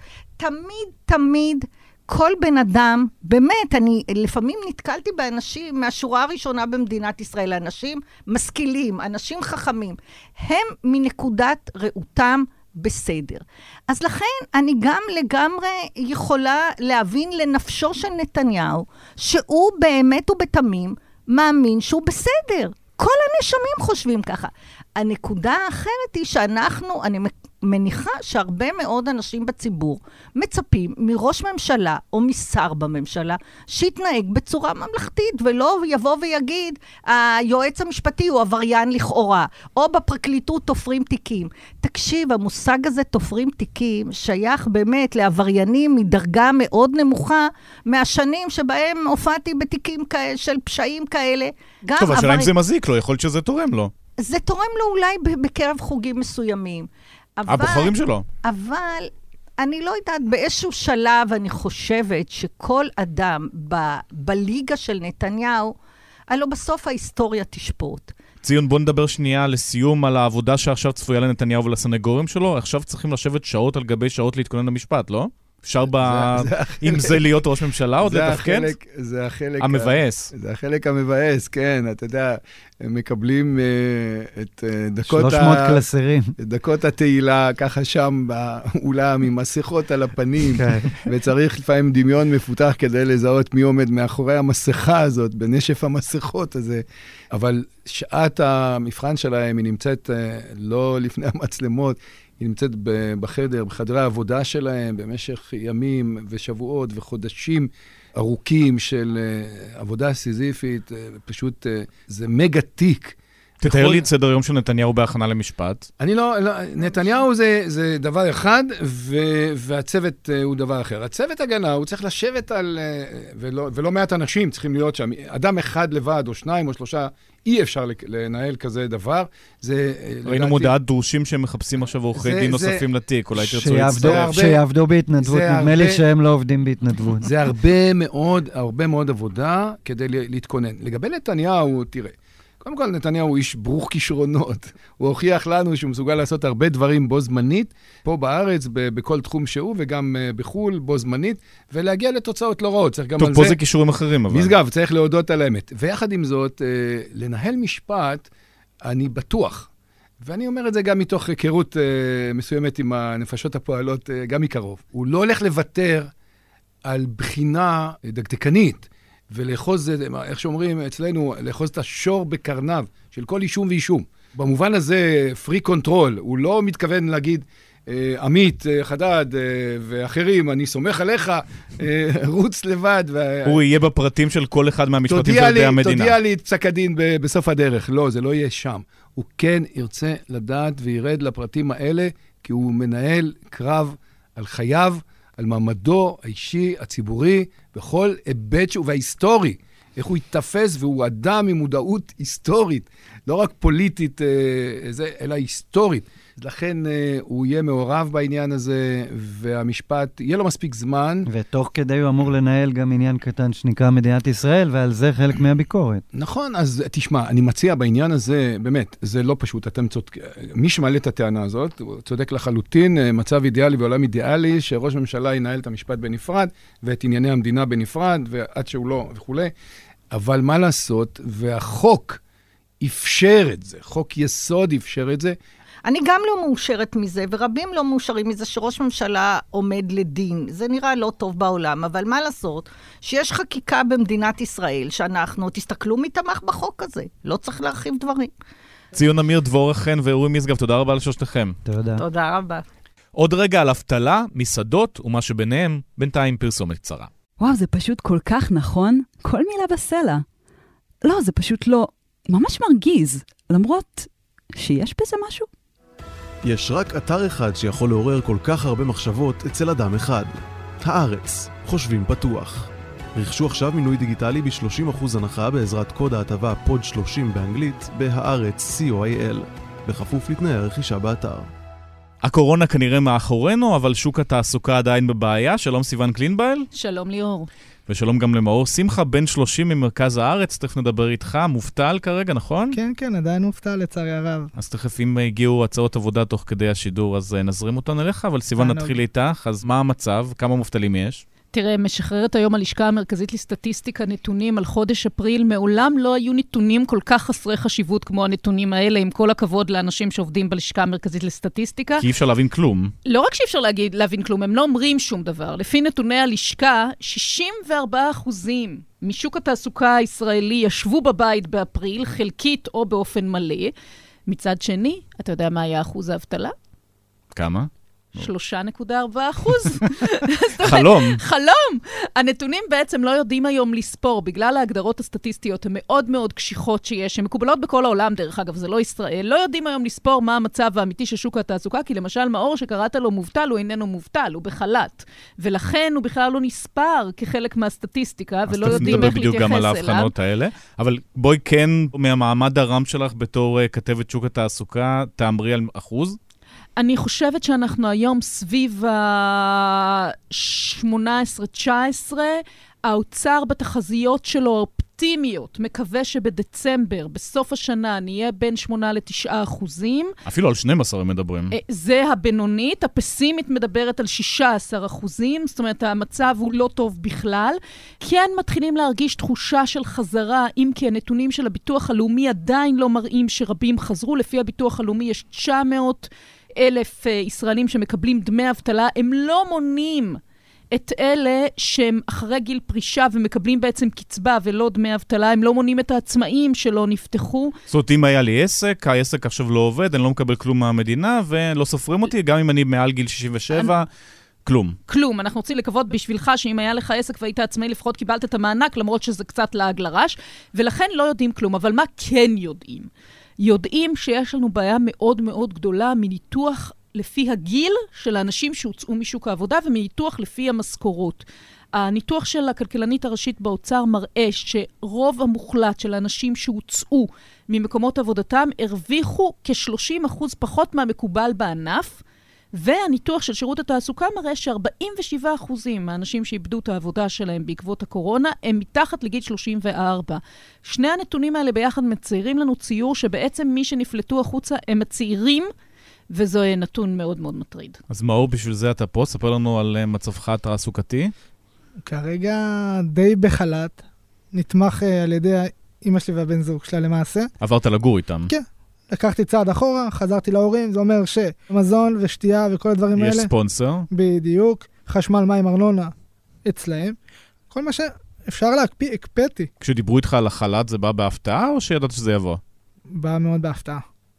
Speaker 4: תמיד, כל בן אדם, באמת, אני לפעמים נתקלתי באנשים מהשורה הראשונה במדינת ישראל, אנשים משכילים, אנשים חכמים, הם מנקודת ראותם בסדר. אז לכן אני גם לגמרי יכולה להבין לנפשו של נתניהו, שהוא באמת ובתמים מאמין שהוא בסדר. כל הנשמים חושבים ככה. הנקודה האחרת היא שאנחנו, אני מניחה שהרבה מאוד אנשים בציבור מצפים מראש ממשלה או משר בממשלה שיתנהג בצורה ממלכתית, ולא יבוא ויגיד, היועץ המשפטי הוא עבריין לכאורה, או בפרקליטות תופרים תיקים. תקשיב, המושג הזה תופרים תיקים שייך באמת לעבריינים מדרגה מאוד נמוכה, מהשנים שבהם הופעתי בתיקים של פשעים כאלה.
Speaker 1: טוב, השאלה אם זה מזיק לו, יכול להיות שזה תורם לו.
Speaker 4: זה תורם לו אולי בקרב חוגים מסוימים.
Speaker 1: הבוחרים שלו.
Speaker 4: אבל אני לא יודעת, באיזשהו שלב אני חושבת שכל אדם בליגה של נתניהו, הלוא בסוף ההיסטוריה תשפוט.
Speaker 1: ציון, בוא נדבר שנייה לסיום על העבודה שעכשיו צפויה לנתניהו ולסנגורים שלו. עכשיו צריכים לשבת שעות על גבי שעות להתכונן למשפט, לא? אפשר עם זה להיות ראש ממשלה עוד לתפקד?
Speaker 5: זה החלק
Speaker 1: המבאס.
Speaker 5: זה החלק המבאס, כן. אתה יודע, הם מקבלים את
Speaker 2: 300 קלסרים.
Speaker 5: דקות התהילה, ככה שם באולם, עם מסכות על הפנים, וצריך לפעמים דמיון מפותח כדי לזהות מי עומד מאחורי המסכה הזאת, בנשף המסכות הזה. אבל שעת המבחן שלהם היא נמצאת לא לפני המצלמות, היא נמצאת בחדרי העבודה שלהם במשך ימים ושבועות וחודשים ארוכים של עבודה סיזיפית, פשוט זה מגה תיק.
Speaker 1: תתאר לי את סדר יום של נתניהו בהכנה למשפט.
Speaker 5: נתניהו זה דבר אחד, והצוות הוא דבר אחר. הצוות הגנה, הוא צריך לשבת על, ולא מעט אנשים צריכים להיות שם. אדם אחד לבד, או שניים, או שלושה, אי אפשר לנהל כזה דבר.
Speaker 1: ראינו מודעת דרושים שהם מחפשים עכשיו עורכי דין נוספים לתיק, אולי תרצו להצטרף.
Speaker 2: שיעבדו בהתנדבות, נדמה לי שהם לא עובדים בהתנדבות.
Speaker 5: זה הרבה מאוד עבודה כדי להתכונן. לגבי נתניהו, תראה, קודם כל, נתניהו הוא איש ברוך כישרונות. הוא הוכיח לנו שהוא מסוגל לעשות הרבה דברים בו זמנית, פה בארץ, בכל תחום שהוא, וגם בחול, בו זמנית, ולהגיע לתוצאות לא רעות.
Speaker 1: טוב, פה זה כישורים אחרים, אבל.
Speaker 5: משגב, צריך להודות על האמת. ויחד עם זאת, לנהל משפט, אני בטוח, ואני אומר את זה גם מתוך היכרות מסוימת עם הנפשות הפועלות, גם מקרוב. הוא לא הולך לוותר על בחינה דקדקנית, ולאחוז, איך שאומרים אצלנו, לאחוז את השור בקרניו של כל אישום ואישום. במובן הזה, פרי קונטרול, הוא לא מתכוון להגיד, עמית, חדד ואחרים, אני סומך עליך, רוץ לבד.
Speaker 1: הוא יהיה בפרטים של כל אחד מהמשפטים של ידי המדינה.
Speaker 5: תודיע לי את פסק הדין בסוף הדרך. לא, זה לא יהיה שם. הוא כן ירצה לדעת וירד לפרטים האלה, כי הוא מנהל קרב על חייו, על מעמדו האישי, הציבורי, בכל היבט שהוא וההיסטורי. איך הוא יתפס, והוא אדם עם מודעות היסטורית, לא רק פוליטית, אלא היסטורית. לכן הוא יהיה מעורב בעניין הזה, והמשפט, יהיה לו מספיק זמן.
Speaker 2: ותוך כדי הוא אמור לנהל גם עניין קטן שנקרא מדינת ישראל, ועל זה חלק מהביקורת.
Speaker 5: נכון, אז תשמע, אני מציע בעניין הזה, באמת, זה לא פשוט, אתם צודקים. מי שמעלה את הטענה הזאת, הוא צודק לחלוטין, מצב אידיאלי ועולם אידיאלי, שראש ממשלה ינהל את המשפט בנפרד, ואת ענייני המדינה בנפרד, ועד שהוא לא וכו'. אבל מה לעשות, והחוק אפשר את זה, חוק יסוד אפשר את זה.
Speaker 4: אני גם לא מאושרת מזה, ורבים לא מאושרים מזה שראש ממשלה עומד לדין. זה נראה לא טוב בעולם, אבל מה לעשות? שיש חקיקה במדינת ישראל שאנחנו, תסתכלו מי תמך בחוק הזה. לא צריך להרחיב דברים.
Speaker 1: ציון אמיר, דבורה חן ואורי משגב, תודה רבה לשלושתכם.
Speaker 2: תודה.
Speaker 4: תודה רבה.
Speaker 1: עוד רגע על אבטלה, מסעדות ומה שביניהם, בינתיים פרסומת קצרה.
Speaker 6: וואו, זה פשוט כל כך נכון, כל מילה בסלע. לא, זה פשוט לא, ממש מרגיז, למרות שיש בזה משהו.
Speaker 7: יש רק אתר אחד שיכול לעורר כל כך הרבה מחשבות אצל אדם אחד. הארץ, חושבים פתוח. רכשו עכשיו מינוי דיגיטלי ב-30% הנחה בעזרת קוד ההטבה פוד 30 באנגלית בהארץ COIL, בכפוף לתנאי הרכישה באתר.
Speaker 1: הקורונה כנראה מאחורינו, אבל שוק התעסוקה עדיין בבעיה. שלום סיוון קלינבייל.
Speaker 6: שלום ליאור.
Speaker 1: ושלום גם למאור שמחה, בן 30 ממרכז הארץ, תכף נדבר איתך, מובטל כרגע, נכון?
Speaker 8: כן, כן, עדיין מובטל לצערי הרב.
Speaker 1: אז תכף אם הגיעו הצעות עבודה תוך כדי השידור, אז נזרים אותן אליך, אבל סיוון נתחיל איתך, אז מה המצב? כמה מובטלים יש?
Speaker 6: תראה, משחררת היום הלשכה המרכזית לסטטיסטיקה נתונים על חודש אפריל, מעולם לא היו נתונים כל כך חסרי חשיבות כמו הנתונים האלה, עם כל הכבוד לאנשים שעובדים בלשכה המרכזית לסטטיסטיקה.
Speaker 1: כי אי אפשר להבין כלום.
Speaker 6: לא רק שאי אפשר להבין כלום, הם לא אומרים שום דבר. לפי נתוני הלשכה, 64% משוק התעסוקה הישראלי ישבו בבית באפריל, חלקית או באופן מלא. מצד שני, אתה יודע מה היה אחוז האבטלה?
Speaker 1: כמה?
Speaker 6: 3.4%.
Speaker 1: חלום.
Speaker 6: חלום. הנתונים בעצם לא יודעים היום לספור, בגלל ההגדרות הסטטיסטיות המאוד מאוד קשיחות שיש, שהן מקובלות בכל העולם, דרך אגב, זה לא ישראל, לא יודעים היום לספור מה המצב האמיתי של שוק התעסוקה, כי למשל מאור שקראת לו מובטל, הוא איננו מובטל, הוא בחל"ת. ולכן הוא בכלל לא נספר כחלק מהסטטיסטיקה, ולא יודעים איך להתייחס אליו. אז תכף נדבר בדיוק גם על ההבחנות האלה, אבל בואי כן, מהמעמד הרם שלך בתור כתבת שוק התעסוקה, תאמרי על אחוז? אני חושבת שאנחנו היום סביב ה-18-19, האוצר בתחזיות שלו אופטימיות, מקווה שבדצמבר, בסוף השנה, נהיה בין 8-9%.
Speaker 1: אפילו על 12 הם מדברים.
Speaker 6: זה הבינונית, הפסימית מדברת על 16%, זאת אומרת, המצב הוא לא טוב בכלל. כן מתחילים להרגיש תחושה של חזרה, אם כי הנתונים של הביטוח הלאומי עדיין לא מראים שרבים חזרו. לפי הביטוח הלאומי יש 900,000 ישראלים שמקבלים דמי אבטלה, הם לא מונים את אלה שהם אחרי גיל פרישה ומקבלים בעצם קצבה ולא דמי אבטלה, הם לא מונים את העצמאים שלא נפתחו.
Speaker 1: זאת אומרת, אם היה לי עסק, העסק עכשיו לא עובד, אני לא מקבל כלום מהמדינה ולא סופרים אותי, גם אם אני מעל גיל 67, כלום.
Speaker 6: כלום. אנחנו רוצים לקוות בשבילך שאם היה לך עסק והיית עצמאי, לפחות קיבלת את המענק, למרות שזה קצת לעג לרש, ולכן לא יודעים כלום. אבל מה כן יודעים? יודעים שיש לנו בעיה מאוד מאוד גדולה מניתוח לפי הגיל של האנשים שהוצאו משוק העבודה, ומניתוח לפי המשכורות. הניתוח של הכלכלנית הראשית באוצר מראה שרוב המוחלט של האנשים שהוצאו ממקומות עבודתם הרוויחו כ-30% פחות מהמקובל בענף, והניתוח של שירות התעסוקה מראה ש47% מהאנשים שאיבדו את העבודה שלהם בעקבות הקורונה, הם מתחת לגיל 34. שני הנתונים האלה ביחד מציירים לנו ציור שבעצם מי שנפלטו החוצה הם הצעירים, וזו נתון מאוד מאוד מטריד.
Speaker 1: אז מאור, בשביל זה אתה פה? ספר לנו על מצבך התעסוקתי.
Speaker 8: כרגע די בחל"ת, נתמך על ידי אמא שלי והבן זוג שלה למעשה.
Speaker 1: עברת לגור איתם?
Speaker 8: כן. לקחתי צעד אחורה, חזרתי להורים, זה אומר שמזון ושתייה וכל הדברים האלה.
Speaker 1: יש ספונסר.
Speaker 8: בדיוק. חשמל, מים, ארנונה אצלהם. כל מה שאפשר להקפיא, הקפאתי.
Speaker 1: כשדיברו איתך על החל"ת, זה בא בהפתעה או שידעת שזה יבוא?
Speaker 8: בא מאוד בהפתעה.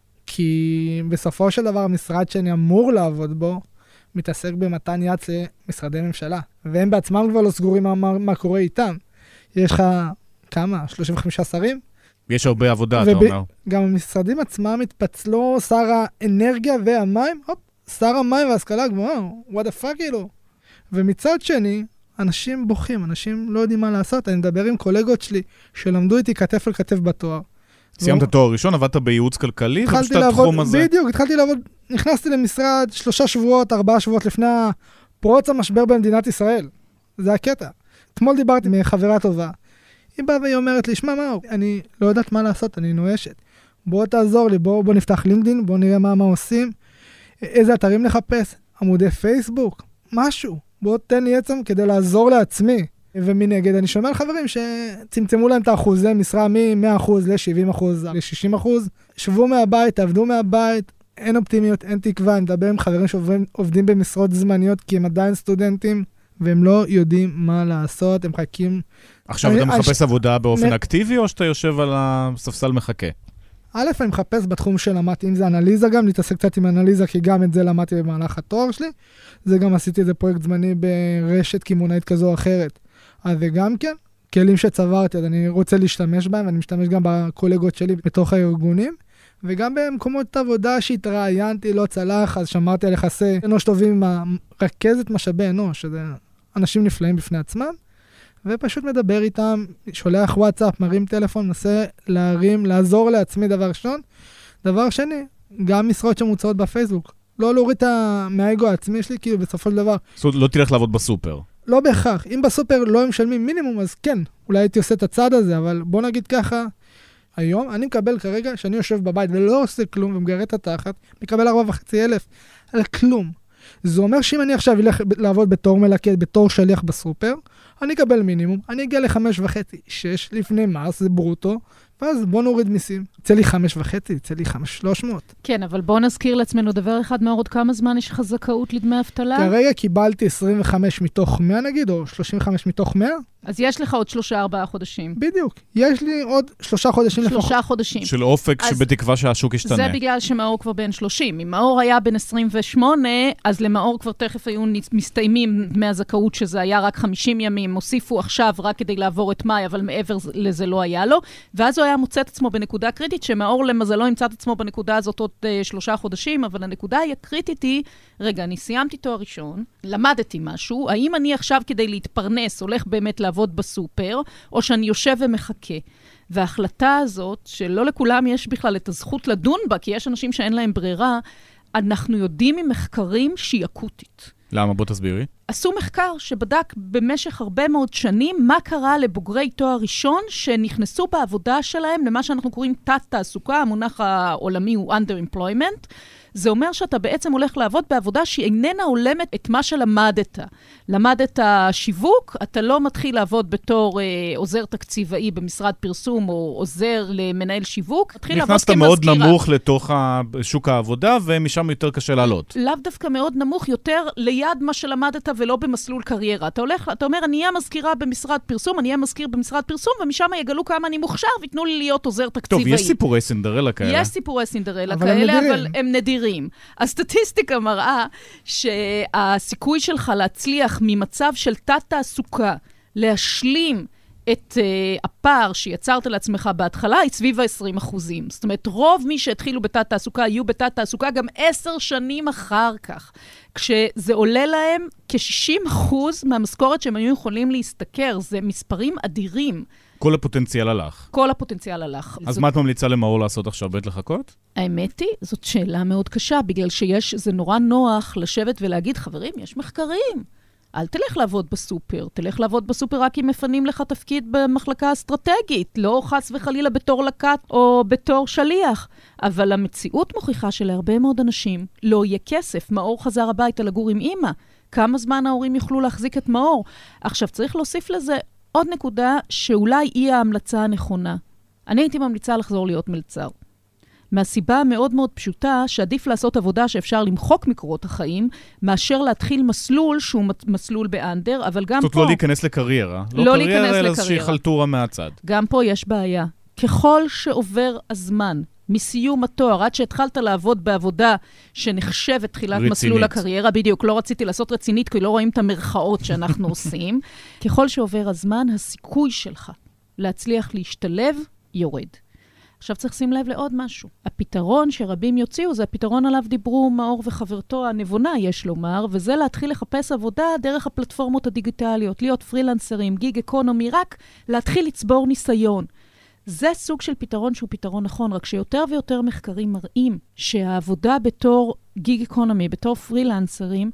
Speaker 8: כי בסופו של דבר המשרד שאני אמור לעבוד בו, מתעסק במתן יד למשרדי ממשלה. והם בעצמם כבר לא סגורים מה קורה איתם. יש לך כמה? 35 שרים?
Speaker 1: יש הרבה עבודה, אתה אומר.
Speaker 8: גם המשרדים עצמם התפצלו, שר האנרגיה והמים, שר המים וההשכלה הגבוהה, what the fuck כאילו. ומצד שני, אנשים בוכים, אנשים לא יודעים מה לעשות. אני מדבר עם קולגות שלי שלמדו איתי כתף על כתף בתואר.
Speaker 1: סיימת תואר ראשון, עבדת בייעוץ כלכלי, התחלתי לעבוד,
Speaker 8: בדיוק, התחלתי לעבוד, נכנסתי למשרד 3 שבועות, 4 שבועות לפני פרוץ המשבר במדינת ישראל. זה הקטע. אתמול דיברתי מחברה טובה. היא באה והיא אומרת לי, שמע, אני לא יודעת מה לעשות, אני נואשת. בוא תעזור לי, בוא נפתח לינקדין, בוא נראה מה עושים, איזה אתרים לחפש, עמודי פייסבוק, משהו. בוא תן לי עצם כדי לעזור לעצמי. ומנגד, אני שומע על חברים שצמצמו להם את האחוזי משרה מ-100% ל-70%, ל-60%. שבו מהבית, תעבדו מהבית, אין אופטימיות, אין תקווה. אני מדבר עם חברים שעובדים במשרות זמניות, כי הם עדיין סטודנטים, והם לא יודעים מה לעשות, הם מחכים.
Speaker 1: עכשיו אתה מחפש עבודה באופן אקטיבי, או שאתה יושב על הספסל מחכה?
Speaker 8: א', אני מחפש בתחום שלמדתי, אם זה אנליזה גם, להתעסק קצת עם אנליזה, כי גם את זה למדתי במהלך התואר שלי. זה גם עשיתי איזה פרויקט זמני ברשת כימונאית כזו או אחרת. אז זה גם כן, כלים שצברתי, אז אני רוצה להשתמש בהם, ואני משתמש גם בקולגות שלי בתוך הארגונים, וגם במקומות עבודה שהתראיינתי, לא צלח, אז שמרתי על יחסי אנוש טובים עם רכזת משאבי אנוש, שזה אנשים נפלאים בפני עצמם, ופשוט מדבר איתם, שולח וואטסאפ, מרים טלפון, מנסה להרים, לעזור לעצמי דבר ראשון. דבר שני, גם משרות שמוצאות בפייסבוק. לא להוריד מהאגו העצמי שלי, כאילו בסופו של דבר.
Speaker 1: זאת אומרת, לא תלך לעבוד בסופר.
Speaker 8: לא בהכרח. אם בסופר לא משלמים מינימום, אז כן, אולי הייתי עושה את הצעד הזה, אבל בוא נגיד ככה, היום אני מקבל כרגע, שאני יושב בבית ולא עושה כלום ומגרד את התחת, מקבל 4,500 על כלום. זה אומר שאם אני עכשיו אלך לעבוד בתור מלקט, בתור שליח בסופר, אני אקבל מינימום, אני אגיע ל5.5, 6 לפני מס, זה ברוטו, ואז בוא נוריד מיסים. יצא לי 5.5, יצא לי 5,300.
Speaker 6: כן, אבל בוא נזכיר לעצמנו דבר אחד, עוד כמה זמן יש לך זכאות לדמי אבטלה?
Speaker 8: כרגע קיבלתי 25 מתוך 100 נגיד, או 35 מתוך 100.
Speaker 6: אז יש לך עוד 3-4 חודשים.
Speaker 8: בדיוק. יש לי עוד 3 חודשים לפחות.
Speaker 6: 3 חודשים.
Speaker 1: של אופק שבתקווה שהשוק ישתנה.
Speaker 6: זה בגלל שמאור כבר בן 30. אם מאור היה בן 28, אז למאור כבר תכף היו מסתיימים מהזכאות, שזה היה רק 50 ימים. הוסיפו עכשיו רק כדי לעבור את מאי, אבל מעבר לזה לא היה לו. ואז הוא היה מוצא את עצמו בנקודה קריטית, שמאור למזלו ימצא את עצמו בנקודה הזאת עוד 3 חודשים, אבל הנקודה היא הקריטית היא, רגע, אני סיימתי תואר ראשון, למדתי משהו, האם אני עכשיו כדי להתפרנס הולך באמת לעבוד בסופר, או שאני יושב ומחכה. וההחלטה הזאת, שלא לכולם יש בכלל את הזכות לדון בה, כי יש אנשים שאין להם ברירה, אנחנו יודעים ממחקרים שהיא אקוטית.
Speaker 1: למה? בוא תסבירי.
Speaker 6: עשו מחקר שבדק במשך הרבה מאוד שנים מה קרה לבוגרי תואר ראשון שנכנסו בעבודה שלהם למה שאנחנו קוראים תת-תעסוקה, המונח העולמי הוא underemployment. זה אומר שאתה בעצם הולך לעבוד בעבודה שהיא איננה הולמת את מה שלמדת. למדת שיווק, אתה לא מתחיל לעבוד בתור עוזר תקציבאי במשרד פרסום או עוזר למנהל שיווק, מתחיל לעבוד כמזכירה. נכנסת מאוד
Speaker 1: נמוך לתוך שוק העבודה ומשם יותר קשה לעלות.
Speaker 6: לאו דווקא מאוד נמוך, יותר ליד מה שלמדת ולא במסלול קריירה. אתה אומר, אני אהיה מזכירה במשרד פרסום, אני אהיה מזכיר במשרד פרסום, ומשם יגלו כמה אני מוכשר ויתנו לי להיות עוזר תקציבאי.
Speaker 1: טוב, יש סיפורי סינדרלה כאלה.
Speaker 6: יש סיפורי סינדרלה כאלה, אבל הם נדירים. הסטטיסטיקה מראה שהסיכוי שלך להצליח ממצב של תת-תעסוקה, להשלים את הפער שיצרת לעצמך בהתחלה, היא סביב ה-20%. זאת אומרת, רוב מי שהתחילו בתת-תעסוקה, יהיו בתת-תעסוקה גם 10 שנים אחר כך. כשזה עולה להם כ-60% מהמשכורת שהם היו יכולים להסתכר, זה מספרים אדירים.
Speaker 1: כל הפוטנציאל הלך.
Speaker 6: כל הפוטנציאל הלך.
Speaker 1: אז מה את ממליצה למאור לעשות עכשיו? בית לחכות?
Speaker 6: האמת היא, זאת שאלה מאוד קשה, בגלל זה נורא נוח לשבת ולהגיד, חברים, יש מחקרים. אל תלך לעבוד בסופר. תלך לעבוד בסופר רק אם מפנים לך תפקיד במחלקה אסטרטגית, לא חס וחלילה בתור לקט או בתור שליח. אבל המציאות מוכיחה שלהרבה מאוד אנשים לא יהיה כסף. מאור חזר הביתה לגור עם אמא. כמה זמן ההורים יוכלו להחזיק את מאור? עכשיו, צריך להוסיף לזה עוד נקודה שאולי היא ההמלצה הנכונה. אני הייתי ממליצה לחזור להיות מלצר. מהסיבה המאוד מאוד פשוטה שעדיף לעשות עבודה שאפשר למחוק מקורות החיים, מאשר להתחיל מסלול שהוא מסלול באנדר, אבל גם פה...
Speaker 1: זאת לא להיכנס לקריירה.
Speaker 6: לא להיכנס
Speaker 1: קריירה, אלא
Speaker 6: לקריירה.
Speaker 1: איזושהי חלטורה מהצד.
Speaker 6: גם פה יש בעיה. ככל שעובר הזמן, מסיום התואר, עד שהתחלת לעבוד בעבודה שנחשבת תחילת רצינית. מסלול הקריירה, בדיוק, לא רציתי לעשות רצינית, כי לא רואים את המרכאות שאנחנו עושים. ככל שעובר הזמן, הסיכוי שלך להצליח להשתלב יורד. עכשיו צריך לשים לב לעוד משהו. הפתרון שרבים יוציאו, זה הפתרון עליו דיברו מאור וחברתו הנבונה, יש לומר, וזה להתחיל לחפש עבודה דרך הפלטפורמות הדיגיטליות, להיות פרילנסרים, גיג אקונומי, רק להתחיל לצבור ניסיון. זה סוג של פתרון שהוא פתרון נכון, רק שיותר ויותר מחקרים מראים שהעבודה בתור גיג אקונומי, בתור פרילנסרים,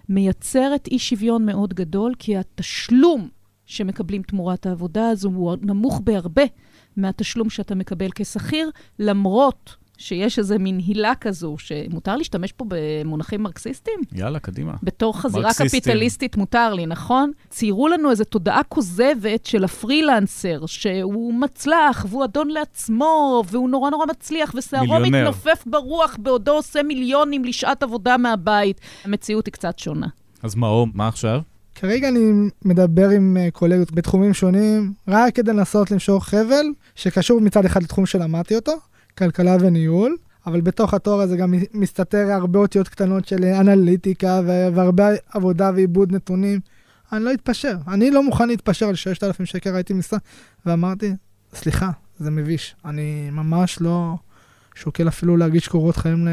Speaker 6: מייצרת אי שוויון מאוד גדול, כי התשלום שמקבלים תמורת העבודה הזו הוא נמוך בהרבה מהתשלום שאתה מקבל כשכיר, למרות שיש איזה מין הילה כזו, שמותר להשתמש פה במונחים מרקסיסטיים?
Speaker 1: יאללה, קדימה.
Speaker 6: בתור חזירה קפיטליסטית מותר לי, נכון? ציירו לנו איזו תודעה כוזבת של הפרילנסר, שהוא מצלח, והוא אדון לעצמו, והוא נורא נורא מצליח, ושערו מתנופף ברוח, בעודו עושה מיליונים לשעת עבודה מהבית. המציאות היא קצת שונה.
Speaker 1: אז מה עכשיו?
Speaker 8: כרגע אני מדבר עם קולגות בתחומים שונים, רק כדי לנסות למשוך חבל, שקשור מצד אחד לתחום שלמדתי אותו, כלכלה וניהול, אבל בתוך התואר הזה גם מסתתר הרבה אותיות קטנות של אנליטיקה, והרבה עבודה ועיבוד נתונים. אני לא אתפשר. אני לא מוכן להתפשר על 6,000 שקל, ראיתי משרה, ואמרתי, סליחה, זה מביש. אני ממש לא שוקל אפילו להגיש קורות חיים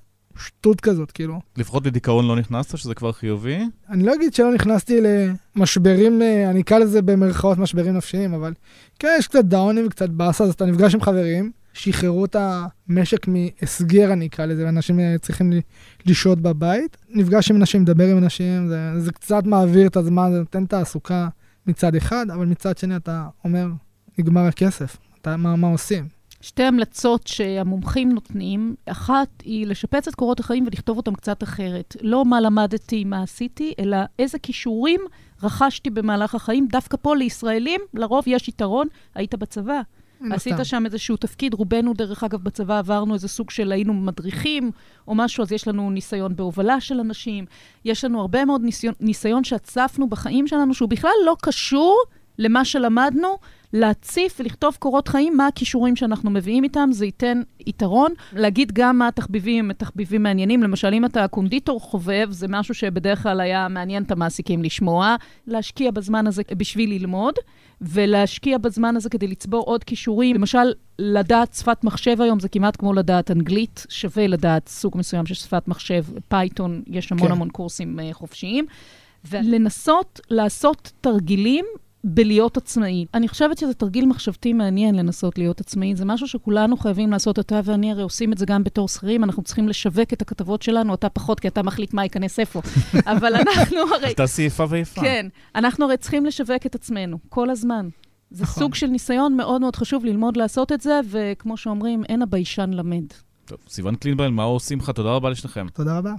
Speaker 8: שטות כזאת, כאילו.
Speaker 1: לפחות לדיכאון לא נכנסת, שזה כבר חיובי?
Speaker 8: אני לא אגיד שלא נכנסתי למשברים, אני אקל לזה במרכאות משברים נפשיים, אבל כן, יש קצת דאונים וקצת באסה, אז אתה נפגש עם חברים, שחררו את המשק מהסגר, אני אקרא לזה, ואנשים צריכים לשהות בבית. נפגש עם אנשים, מדבר עם אנשים, זה קצת מעביר את הזמן, זה נותן תעסוקה מצד אחד, אבל מצד שני אתה אומר, נגמר הכסף, מה עושים?
Speaker 6: שתי המלצות שהמומחים נותנים, אחת היא לשפץ את קורות החיים ולכתוב אותם קצת אחרת. לא מה למדתי, מה עשיתי, אלא איזה כישורים רכשתי במהלך החיים. דווקא פה לישראלים, לרוב יש יתרון, היית בצבא. עשית שם איזשהו תפקיד, רובנו דרך אגב בצבא עברנו איזה סוג של היינו מדריכים או משהו, אז יש לנו ניסיון בהובלה של אנשים, יש לנו הרבה מאוד ניסיון שאצפנו בחיים שלנו, שהוא בכלל לא קשור למה שלמדנו, להציף ולכתוב קורות חיים, מה הכישורים שאנחנו מביאים איתם, זה ייתן יתרון. להגיד גם מה התחביבים, תחביבים מעניינים, למשל אם אתה קונדיטור חובב, זה משהו שבדרך כלל היה מעניין את המעסיקים לשמוע, להשקיע בזמן הזה בשביל ללמוד, ולהשקיע בזמן הזה כדי לצבור עוד כישורים. למשל, לדעת שפת מחשב היום, זה כמעט כמו לדעת אנגלית, שווה לדעת סוג מסוים של שפת מחשב, פייתון, יש המון קורסים חופשיים, ולנסות לעשות תרגילים בלהיות עצמאי. אני חושבת שזה תרגיל מחשבתי מעניין לנסות להיות עצמאי. זה משהו שכולנו חייבים לעשות. אתה ואני הרי עושים את זה גם בתור שכירים. אנחנו צריכים לשווק את הכתבות שלנו, אתה פחות, כי אתה מחליט מה ייכנס איפה. אבל אנחנו הרי...
Speaker 1: אתה סעיפה ויפה.
Speaker 6: כן. אנחנו הרי צריכים לשווק את עצמנו, כל הזמן. זה סוג של ניסיון מאוד מאוד חשוב ללמוד לעשות את זה, וכמו שאומרים, אין הביישן למד.
Speaker 1: טוב, סיוון קלינברג, מה עושים לך? תודה רבה לשניכם.
Speaker 8: תודה רבה.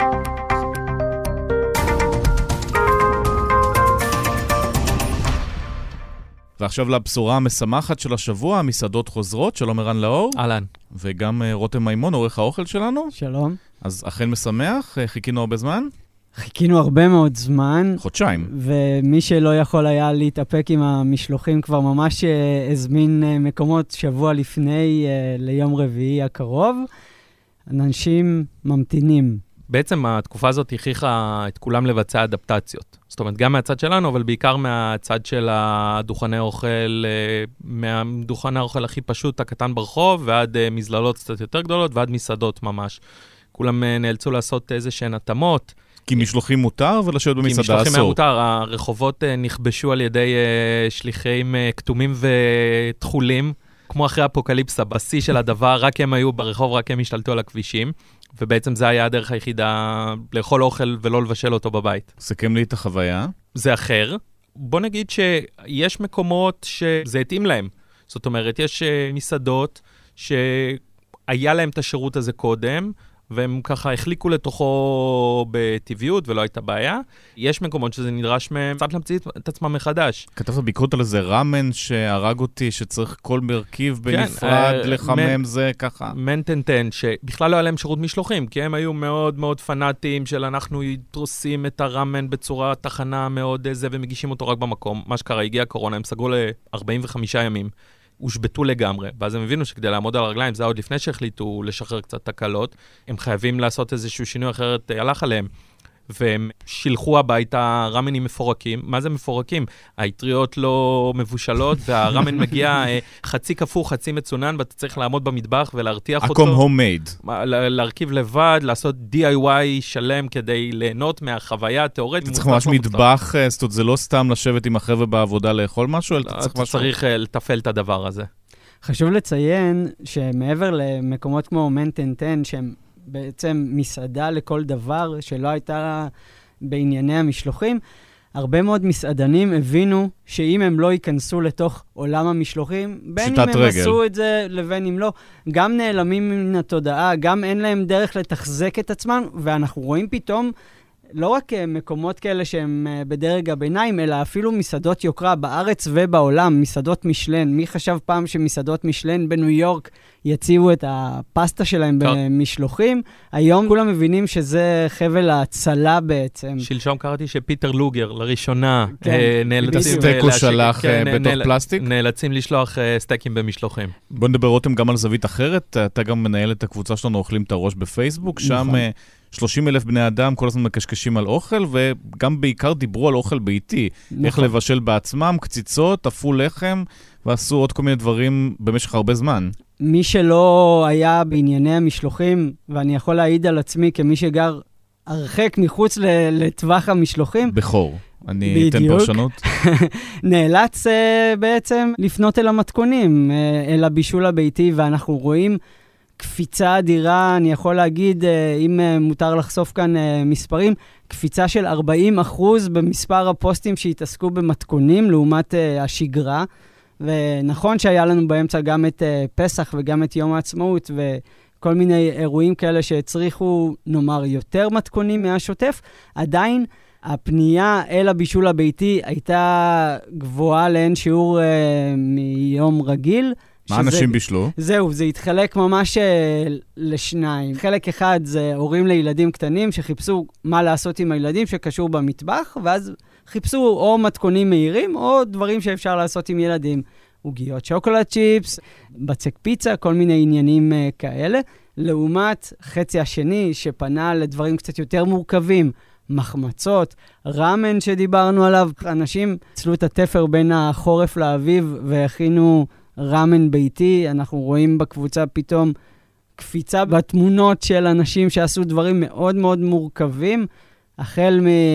Speaker 1: ועכשיו לבשורה המשמחת של השבוע, המסעדות חוזרות. שלום ערן לאור.
Speaker 9: אהלן.
Speaker 1: וגם רותם מימון, עורך האוכל שלנו.
Speaker 2: שלום.
Speaker 1: אז אכן משמח, חיכינו הרבה זמן?
Speaker 2: חיכינו הרבה מאוד זמן.
Speaker 1: חודשיים.
Speaker 2: ומי שלא יכול היה להתאפק עם המשלוחים כבר ממש הזמין מקומות שבוע לפני ליום רביעי הקרוב. אנשים ממתינים.
Speaker 9: בעצם התקופה הזאת הכריחה את כולם לבצע אדפטציות. זאת אומרת, גם מהצד שלנו, אבל בעיקר מהצד של הדוכני אוכל, מהדוכני האוכל הכי פשוט, הקטן ברחוב, ועד מזללות קצת יותר גדולות, ועד מסעדות ממש. כולם נאלצו לעשות איזשהן התאמות.
Speaker 1: כי משלוחים מותר ולשבת במסעדה אסור.
Speaker 9: כי משלוחים היה מותר, הרחובות נכבשו על ידי שליחים כתומים ותחולים, כמו אחרי אפוקליפסה, בשיא של הדבר, רק הם היו ברחוב, רק הם השתלטו על הכבישים. ובעצם זה היה הדרך היחידה לאכול אוכל ולא לבשל אותו בבית.
Speaker 1: סכם לי את החוויה.
Speaker 9: זה אחר. בוא נגיד שיש מקומות שזה התאים להם. זאת אומרת, יש מסעדות שהיה להם את השירות הזה קודם, והם ככה החליקו לתוכו בטבעיות ולא הייתה בעיה. יש מקומות שזה נדרש מהם קצת להמציא את עצמם מחדש.
Speaker 1: כתבת ביקרות על איזה רמן שהרג אותי, שצריך כל מרכיב בנפרד לחמם זה ככה.
Speaker 9: מנטנטן, שבכלל לא היה להם שירות משלוחים, כי הם היו מאוד מאוד פנאטיים של אנחנו דרוסים את הרמן בצורה תחנה מאוד זה, ומגישים אותו רק במקום. מה שקרה, הגיע הקורונה, הם סגרו ל-45 ימים. הושבטו לגמרי, ואז הם הבינו שכדי לעמוד על הרגליים, זה עוד לפני שהחליטו לשחרר קצת תקלות, הם חייבים לעשות איזשהו שינוי אחרת הלך עליהם, והם שילחו הביתה רמנים מפורקים. מה זה מפורקים? האטריות לא מבושלות, והרמן מגיע חצי כפור, חצי מצונן, ואתה צריך לעמוד במטבח ולהרתיח אותו.
Speaker 1: הקום הומייד.
Speaker 9: להרכיב לבד, לעשות DIY שלם כדי ליהנות מהחוויה התיאורטית.
Speaker 1: אתה צריך ממש מטבח, זאת אומרת, זה לא סתם לשבת עם החבר'ה בעבודה לאכול משהו, אלא
Speaker 9: אתה צריך לתפעל את הדבר הזה.
Speaker 2: חשוב לציין שמעבר למקומות כמו מנטנטן, שהם בעצם מסעדה לכל דבר שלא הייתה בענייני המשלוחים, הרבה מאוד מסעדנים הבינו שאם הם לא ייכנסו לתוך עולם המשלוחים, בין אם הם עשו את זה לבין אם לא, גם נעלמים מן התודעה, גם אין להם דרך לתחזק את עצמם, ואנחנו רואים פתאום לא רק מקומות כאלה שהם בדרג הביניים, אלא אפילו מסעדות יוקרה בארץ ובעולם, מסעדות משלן. מי חשב פעם שמסעדות משלן בניו יורק יציעו את הפסטה שלהם במשלוחים? היום כולם מבינים שזה חבל ההצלה בעצם.
Speaker 9: שלשום קראתי שפיטר לוגר לראשונה נאלצים לשלוח סטייקים במשלוחים.
Speaker 1: בוא נדבר רותם גם על זווית אחרת. אתה גם מנהל את הקבוצה שלנו אוכלים את הראש בפייסבוק, שם 30,000 בני אדם כל הזמן מקשקשים על אוכל, וגם בעיקר דיברו על אוכל ביתי. איך לבשל בעצמם, קציצות, אפו לחם, ועשו עוד כל מיני דברים במשך הרבה זמן.
Speaker 2: מי שלא היה בענייני המשלוחים, ואני יכול להעיד על עצמי כמי שגר הרחק מחוץ לטווח המשלוחים,
Speaker 1: בחור. אני אתן פרשנות.
Speaker 10: נאלץ בעצם לפנות אל המתכונים, אל הבישול הביתי, ואנחנו רואים קפיצה אדירה, אני יכול להגיד, אם מותר לחשוף כאן מספרים, קפיצה של 40% במספר הפוסטים שהתעסקו במתכונים לעומת השגרה. ונכון שהיה לנו באמצע גם את פסח וגם את יום העצמאות וכל מיני אירועים כאלה שהצריכו, נאמר, יותר מתכונים מהשוטף, עדיין הפנייה אל הבישול הביתי הייתה גבוהה לאין שיעור מיום רגיל.
Speaker 1: מה אנשים בישלו?
Speaker 10: זהו, זה התחלק ממש לשניים. חלק אחד זה הורים לילדים קטנים שחיפשו מה לעשות עם הילדים שקשור במטבח, ואז חיפשו או מתכונים מהירים או דברים שאפשר לעשות עם ילדים. עוגיות שוקולד צ'יפס, בצק פיצה, כל מיני עניינים כאלה. לעומת חצי השני שפנה לדברים קצת יותר מורכבים, מחמצות, רמן שדיברנו עליו. אנשים צלו את התפר בין החורף לאביב והכינו רמן ביתי. אנחנו רואים בקבוצה פתאום קפיצה בתמונות של אנשים שעשו דברים מאוד מאוד מורכבים, החל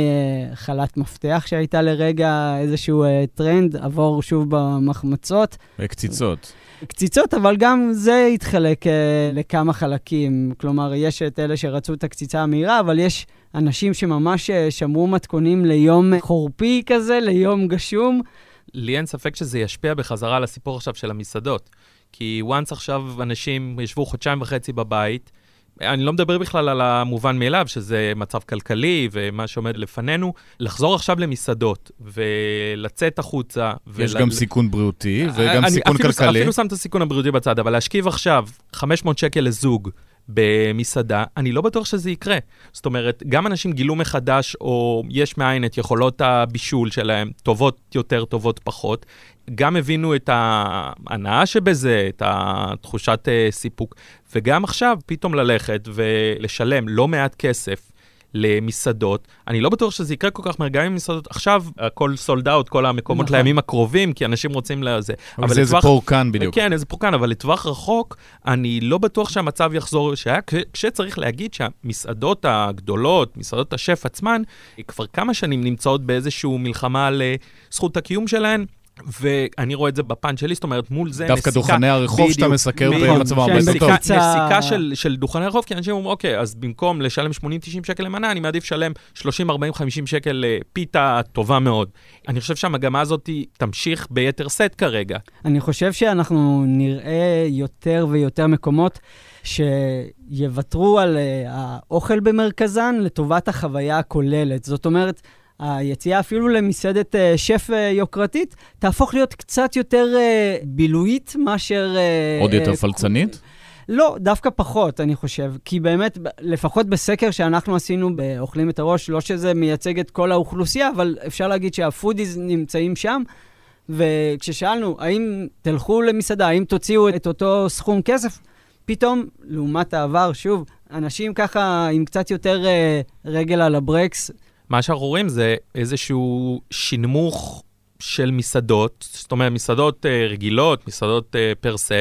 Speaker 10: מחלת מפתח שהייתה לרגע איזשהו טרנד, עבור שוב במחמצות.
Speaker 1: וקציצות.
Speaker 10: קציצות, אבל גם זה התחלק לכמה חלקים. כלומר, יש את אלה שרצו את הקציצה המהירה, אבל יש אנשים שממש שמרו מתכונים ליום חורפי כזה, ליום גשום.
Speaker 9: לי אין ספק שזה ישפיע בחזרה על הסיפור עכשיו של המסעדות. כי once עכשיו אנשים ישבו 1.5 חודשים בבית, אני לא מדבר בכלל על המובן מאליו, שזה מצב כלכלי ומה שעומד לפנינו, לחזור עכשיו למסעדות ולצאת החוצה.
Speaker 1: יש גם סיכון בריאותי וגם סיכון כלכלי.
Speaker 9: אפילו שם את הסיכון הבריאותי בצד, אבל להשכיב עכשיו 500 שקל לזוג במסעדה, אני לא בטוח שזה יקרה. זאת אומרת, גם אנשים גילו מחדש, או יש מאין את יכולות הבישול שלהם, טובות יותר, טובות פחות, גם הבינו את ההנאה שבזה, את התחושת סיפוק, וגם עכשיו פתאום ללכת ולשלם לא מעט כסף למסעדות. אני לא בטוח שזה יקרה כל כך מהר, גם עם מסעדות. עכשיו, הכל סולד אאוט, כל המקומות לימים הקרובים, כי אנשים רוצים לזה.
Speaker 1: אבל זה איזה פורקן בדיוק.
Speaker 9: כן, איזה פורקן, אבל לטווח רחוק, אני לא בטוח שהמצב יחזור, כשצריך להגיד שהמסעדות הגדולות, מסעדות השף עצמן, כבר כמה שנים נמצאות באיזשהו מלחמה על זכות הקיום שלהן, ואני רואה את זה בפן שלי, זאת אומרת, מול זה
Speaker 1: דווקא דוכני הרחוב שאתה מסקר במצב הרבה יותר טוב.
Speaker 9: נסיקה של דוכני הרחוב, כי אנשים אומרים, אוקיי, אז במקום לשלם 80-90 שקל למנה, אני מעדיף לשלם 30, 40, 50 שקל פיתה טובה מאוד. אני חושב שהמגמה הזאת תמשיך ביתר סט כרגע.
Speaker 10: אני חושב שאנחנו נראה יותר ויותר מקומות שיוותרו על האוכל במרכזן לטובת החוויה הכוללת. זאת אומרת, היציאה אפילו למסעדת שף יוקרתית, תהפוך להיות קצת יותר בילואית מאשר...
Speaker 1: עוד יותר פלצנית?
Speaker 10: לא, דווקא פחות, אני חושב. כי באמת, לפחות בסקר שאנחנו עשינו באוכלים את הראש, לא שזה מייצג את כל האוכלוסייה, אבל אפשר להגיד שהפודיז נמצאים שם, וכששאלנו, האם תלכו למסעדה, האם תוציאו את אותו סכום כסף, פתאום, לעומת העבר, שוב, אנשים ככה עם קצת יותר רגל על הברקס,
Speaker 9: מה שאנחנו רואים זה איזשהו שינמוך של מסעדות, זאת אומרת, מסעדות רגילות, מסעדות פרסה,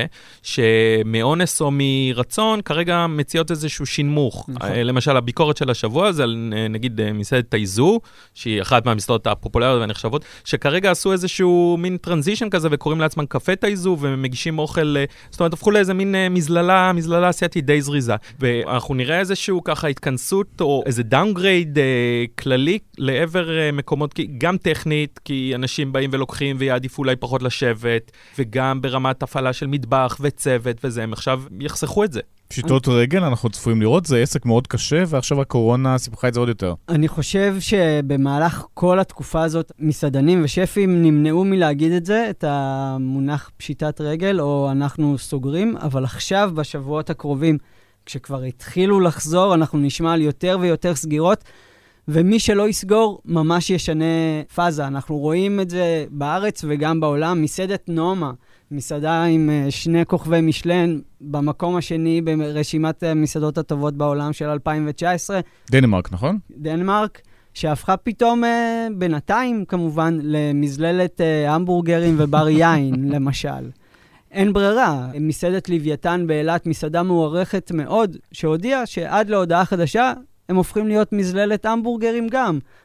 Speaker 9: שמאונס או מרצון, כרגע מציעות איזשהו שינמוך. למשל, הביקורת של השבוע זה על, נגיד, מסעדת תייזו, שהיא אחת מהמסעדות הפופולריות והנחשבות, שכרגע עשו איזשהו מין טרנזישן כזה, וקוראים לעצמם קפה תייזו, ומגישים אוכל, זאת אומרת, הפכו לאיזה מין מזללה אסיאתית די זריזה. ואנחנו נראה איזשהו ככה התכנסות, או איזה דאונגרייד כללי לעבר מקומות, גם טכנית, כי אנשים באים ולוקחים ויעדיפו אולי פחות לשבת, וגם ברמת הפעלה של מטבח וצוות וזה, הם עכשיו יחסכו את זה.
Speaker 1: פשיטות רגל, אנחנו צפויים לראות, זה עסק מאוד קשה, ועכשיו הקורונה סיפחה את זה עוד יותר.
Speaker 10: אני חושב שבמהלך כל התקופה הזאת, מסעדנים ושפים נמנעו מלהגיד את זה, את המונח פשיטת רגל, או אנחנו סוגרים, אבל עכשיו, בשבועות הקרובים, כשכבר התחילו לחזור, אנחנו נשמע על יותר ויותר סגירות, ומי שלא יסגור, ממש ישנה פאזה. אנחנו רואים את זה בארץ וגם בעולם. מסעדת נומה, מסעדה עם 2 כוכבי משלן, במקום השני ברשימת המסעדות הטובות בעולם של 2019.
Speaker 1: דנמרק, נכון?
Speaker 10: דנמרק, שהפכה פתאום בינתיים, כמובן, למזללת המבורגרים ובר יין, למשל. אין ברירה. מסעדת לוויתן באילת, מסעדה מוערכת מאוד, שהודיעה שעד להודעה חדשה, הם הופכים להיות מזללת המבורגרים גם.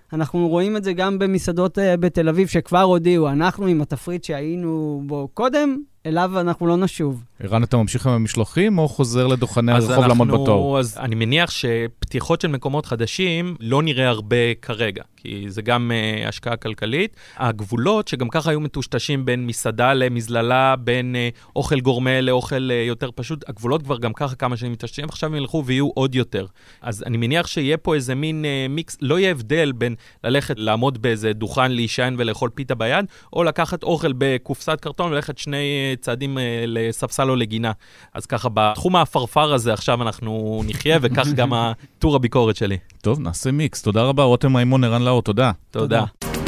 Speaker 10: אנחנו רואים את זה גם במסעדות בתל אביב, שכבר הודיעו, אנחנו עם התפריט שהיינו בו קודם, אליו אנחנו לא נשוב.
Speaker 1: ערן, אתה ממשיך עם המשלוחים או חוזר לדוכני הרחוב לעמוד בתור?
Speaker 9: אז אני מניח שפתיחות של מקומות חדשים לא נראה הרבה כרגע, כי זה גם השקעה כלכלית. הגבולות שגם ככה היו מטושטשים בין מסעדה למזללה, בין אוכל גורמה לאוכל יותר פשוט, הגבולות כבר גם ככה כמה שנים מטושטשים, עכשיו הם ילכו ויהיו עוד יותר. אז אני מניח שיהיה פה איזה מין מיקס, לא יהיה הבדל בין ללכת לעמוד באיזה דוכן להישען ולאכול פיתה ביד, או לקחת אוכל בקופסת קרטון וללכת שני צעדים לספסל או לגינה. אז ככה בתחום האפרפר הזה עכשיו אנחנו נחיה, וכך גם הטור הביקורת שלי.
Speaker 1: טוב, נעשה מיקס. תודה רבה, רותם מימון, ערן לאור, תודה.
Speaker 9: תודה.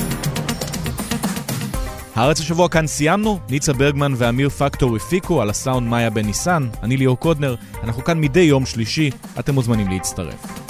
Speaker 1: הארץ השבוע כאן סיימנו, ניצה ברגמן ואמיר פקטור הפיקו, על הסאונד מאיה בן ניסן, אני ליאור קודנר, אנחנו כאן מדי יום שלישי, אתם מוזמנים להצטרף.